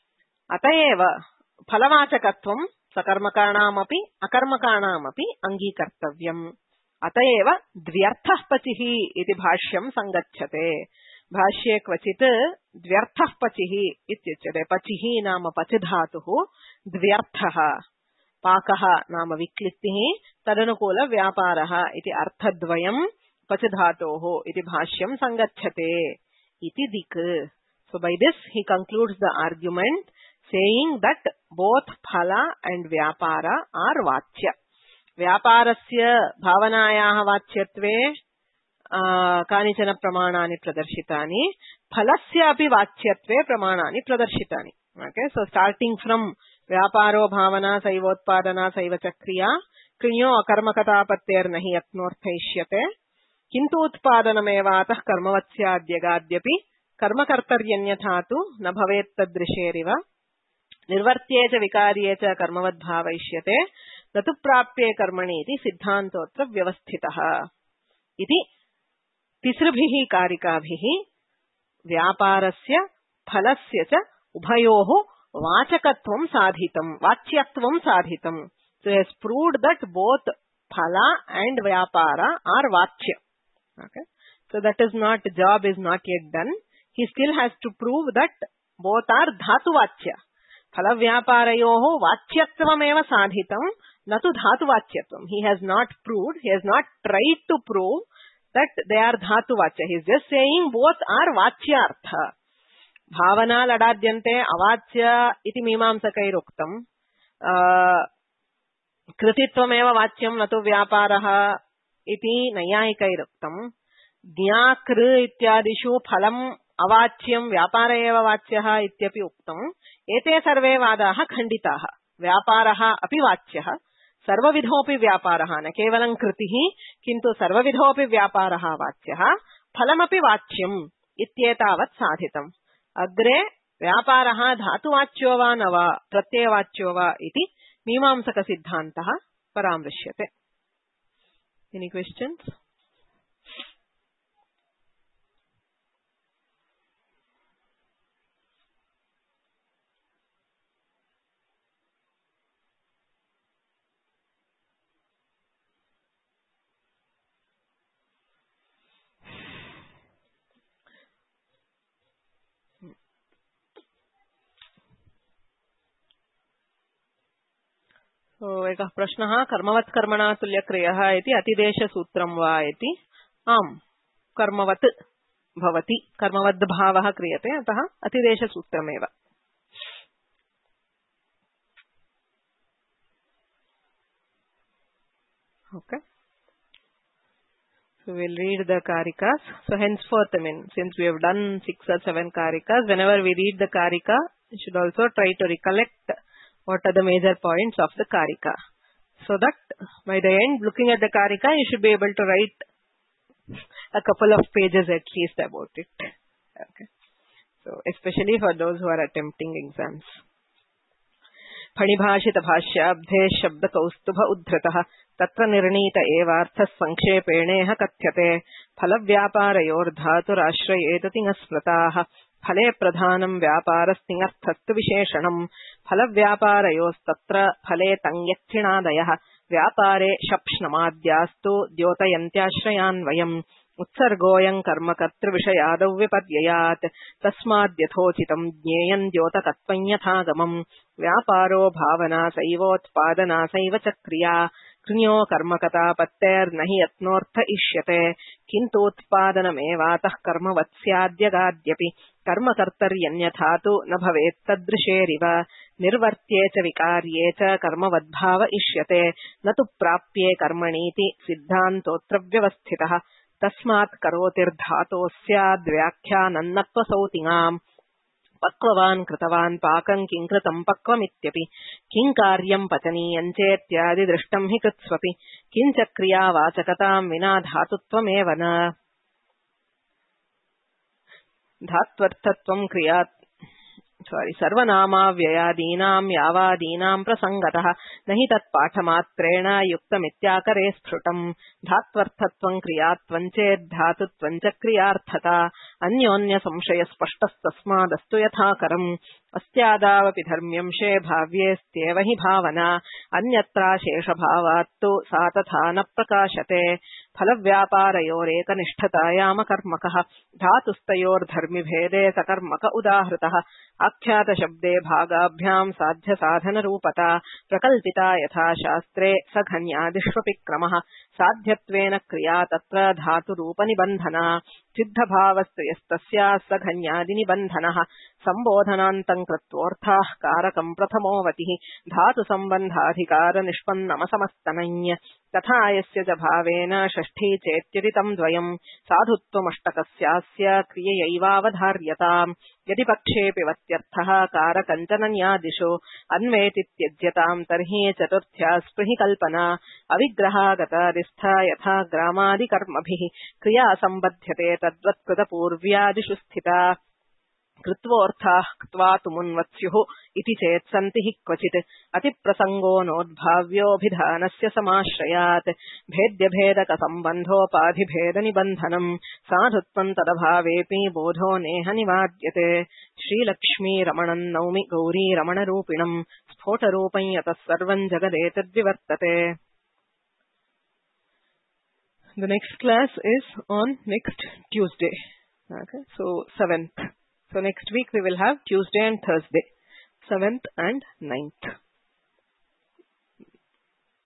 ataeva phalavachakatvam sakarmakanamapi akarmakanamapi angikartavyam. Ataeva dvyarthah pachihi iti bhashyam sangacchate. Bhashye kvachit dvyarthah pachihi ityuchyate. Pachihi nama pachidhatuhu dvyarthaha. Pakaha nama viklittihi tadanukula vyaparaha iti arthadvayam pachidhatoho iti bhashyam sangacchate iti dik. So by this he concludes the argument saying that both phala and vyapara are vachya. Vyaparasya bhavanayaha vachyatve kanichana pramanani pradarshitani. Phalasya api vachyatve pramanani pradarshitani. Okay, so starting from vyaparo bhavana saivotpadana saivachakriya krinyo akarmakatapatyer nahi yatnorthaishyate kintu utpadanameva atah karmavatsyadyagadyapi karmakartaryanyatha tu na bhavet tadrisheriva nirvartye cha vikarye cha karmavadbhavaishyate natu prapye karmani iti siddhantotra vyavasthitaha. Iti tisribhihi karikabhihi vyaparasya phalasya cha ubhayoho vachakatvam sadhitam, vachyatvam sadhitam. So he has proved that both phala and vyapara are vachya. Okay, so that is not, job is not yet done. He still has to prove that both are dhatu vachya. Phala vyaparayoho vachyatvam eva sadhitam, natu dhatu vachyatvam. He has not proved, he has not tried to prove that they are dhatu vachya. He is just saying both are vachyartha. Bhavana ladadyante avachya iti mimamsakairuktam. Krititvam eva vachyam natu vyaparaha iti nayayikairuktam. Jna kr ityadishu phalam avachyam vyapara eva vachyaha ityapi uktam. Ete sarve vadaha khanditaha. Vyaparaha api vachyaha. Sarvavidhopi vyaparaha. Na kevalam kritihi kintu sarvavidhopi vyaparaha vachyaha. Phalamapi vachyam ityetavat sadhitam. Agre vyaparaha dhatu vachyo va nava pratyaya vachyo va iti mimamsaka siddhantaha paramrishyate. Any questions? So ekah prashnah karmavat karmana tulya kriyah iti atidesha sutram va iti. Am karmavat bhavati karmavad bhavah kriyate atah atidesha sutrameva. Okay. So we'll read the karikas. So henceforth, I mean, since we have done six or seven karikas, whenever we read the karika, you should also try to recollect what are the major points of the karika. So that by the end, looking at the karika, you should be able to write a couple of pages at least about it. Okay. So especially for those who are attempting exams. फणिभाषित भाष्याब्धे शब्द कौस्तुभ उद्धृतः तत्र निर्णीत एवार्थः संक्षेपेणेह कथ्यते फलव्यापारयोर्धातुराश्रयेत तिङस्मृताः फले प्रधानं व्यापारस्तिङर्थस्तु विशेषणम् फलव्यापारयोस्तत्र फले तङ्यक्षिणादयः व्यापारे शप्ष्णमाद्यास्तु द्योतयन्त्याश्रयान्वयम् उत्सर्गोऽयं कर्मकर्तृविषयादौ विपर्ययात् तस्माद्यथोचितं ज्ञेयं द्योतकत्वं यथागमम् व्यापारो भावना सैवोत्पादना सैव च क्रिया कृण्यो कर्मकतापत्तेर्न हि यत्नोऽर्थ इष्यते किन्तूत्पादनमेवातः कर्मवत् स्याद्यगाद्यपि कर्मकर्तर्यन्यथा तु न भवेत् तदृशेरिव निर्वर्त्ये च विकार्ये च कर्मवद्भाव इष्यते न तु प्राप्ये कर्मणीति सिद्धान्तोऽत्र व्यवस्थितः तस्मात् करोतिर्धातोः स्याद्व्याख्यानन्नत्वसौतिङाम् पक्ववान् कृतवान् पाकं किं कृतं पक्वमित्यपि किं कार्यं पचनीयं चेत्यादि दृष्टं हि कृत्स्वपि किञ्च क्रियावाचकतां विना धातुत्वमेव न धात्वर्थत्वं क्रिया सॉरी सर्वनामाव्ययादीनां यावादीनां प्रसंगतः न हि तत्पाठमात्रेण युक्तमित्याकरे स्फुटम् धात्वर्थत्वं क्रियात्वं चेत् धातुत्वं च क्रियार्थता अन्योन्य संशय स्पष्टस्तस्मादस्तु यथाकरम् अस्यादावपि धर्म्यंशे भाव्येस्त्येव हि भावना अन्यत्राशेषभावात्तु सा तथा न प्रकाशते फलव्यापारयोरेकनिष्ठतायामकर्मकः धातुस्तयोर्धर्मिभेदे सकर्मक उदाहृतः आख्यातशब्दे भागाभ्यां साध्यसाधनरूपता प्रकल्पिता यथा शास्त्रे सघन्यादिष्वपि क्रमः साध्यत्वेन क्रिया तत्र धातुरूपनिबन्धना सिद्धभावस्तु यस्तस्याः सघन्यादिनिबन्धनः सम्बोधनान्तं कृत्वोऽर्थाः कारकं प्रथमोऽवतिः धातुसम्बन्धाधिकारनिष्पन्नमसमस्तनञ् तथा यस्य च भावेन षष्ठी चेत्यदितं द्वयम् साधुत्वमष्टकस्यास्य क्रिययैवावधार्यताम् यदि पक्षेऽपि वत्यर्थः कारकञ्चनन्यादिषु अन्वेति त्यज्यताम् तर्हि चतुर्थ्या स्पृहि कल्पना अविग्रहागतादिस्था यथा ग्रामादिकर्मभिः क्रिया सम्बध्यते तद्वत्कृतपूर्व्यादिषु स्थिता कृत्वोऽर्थाः क्त्वा तुमुन्वत्स्युः इति चेत् सन्ति हि क्वचित् अतिप्रसङ्गो नोद्भाव्योऽभिधानस्य समाश्रयात् भेद्यभेदकसम्बन्धोपाधिभेदनिबन्धनम् साधुत्वम् तदभावेऽपि बोधो नेह निवाद्यते श्रीलक्ष्मीरमणम् नौमि गौरीरमणरूपिणम् स्फोटरूपम् यतः सर्वम् जगदेतद्विवर्तते. The next class is on next Tuesday. Okay, so seventh. So next week we will have Tuesday and Thursday, seventh and ninth.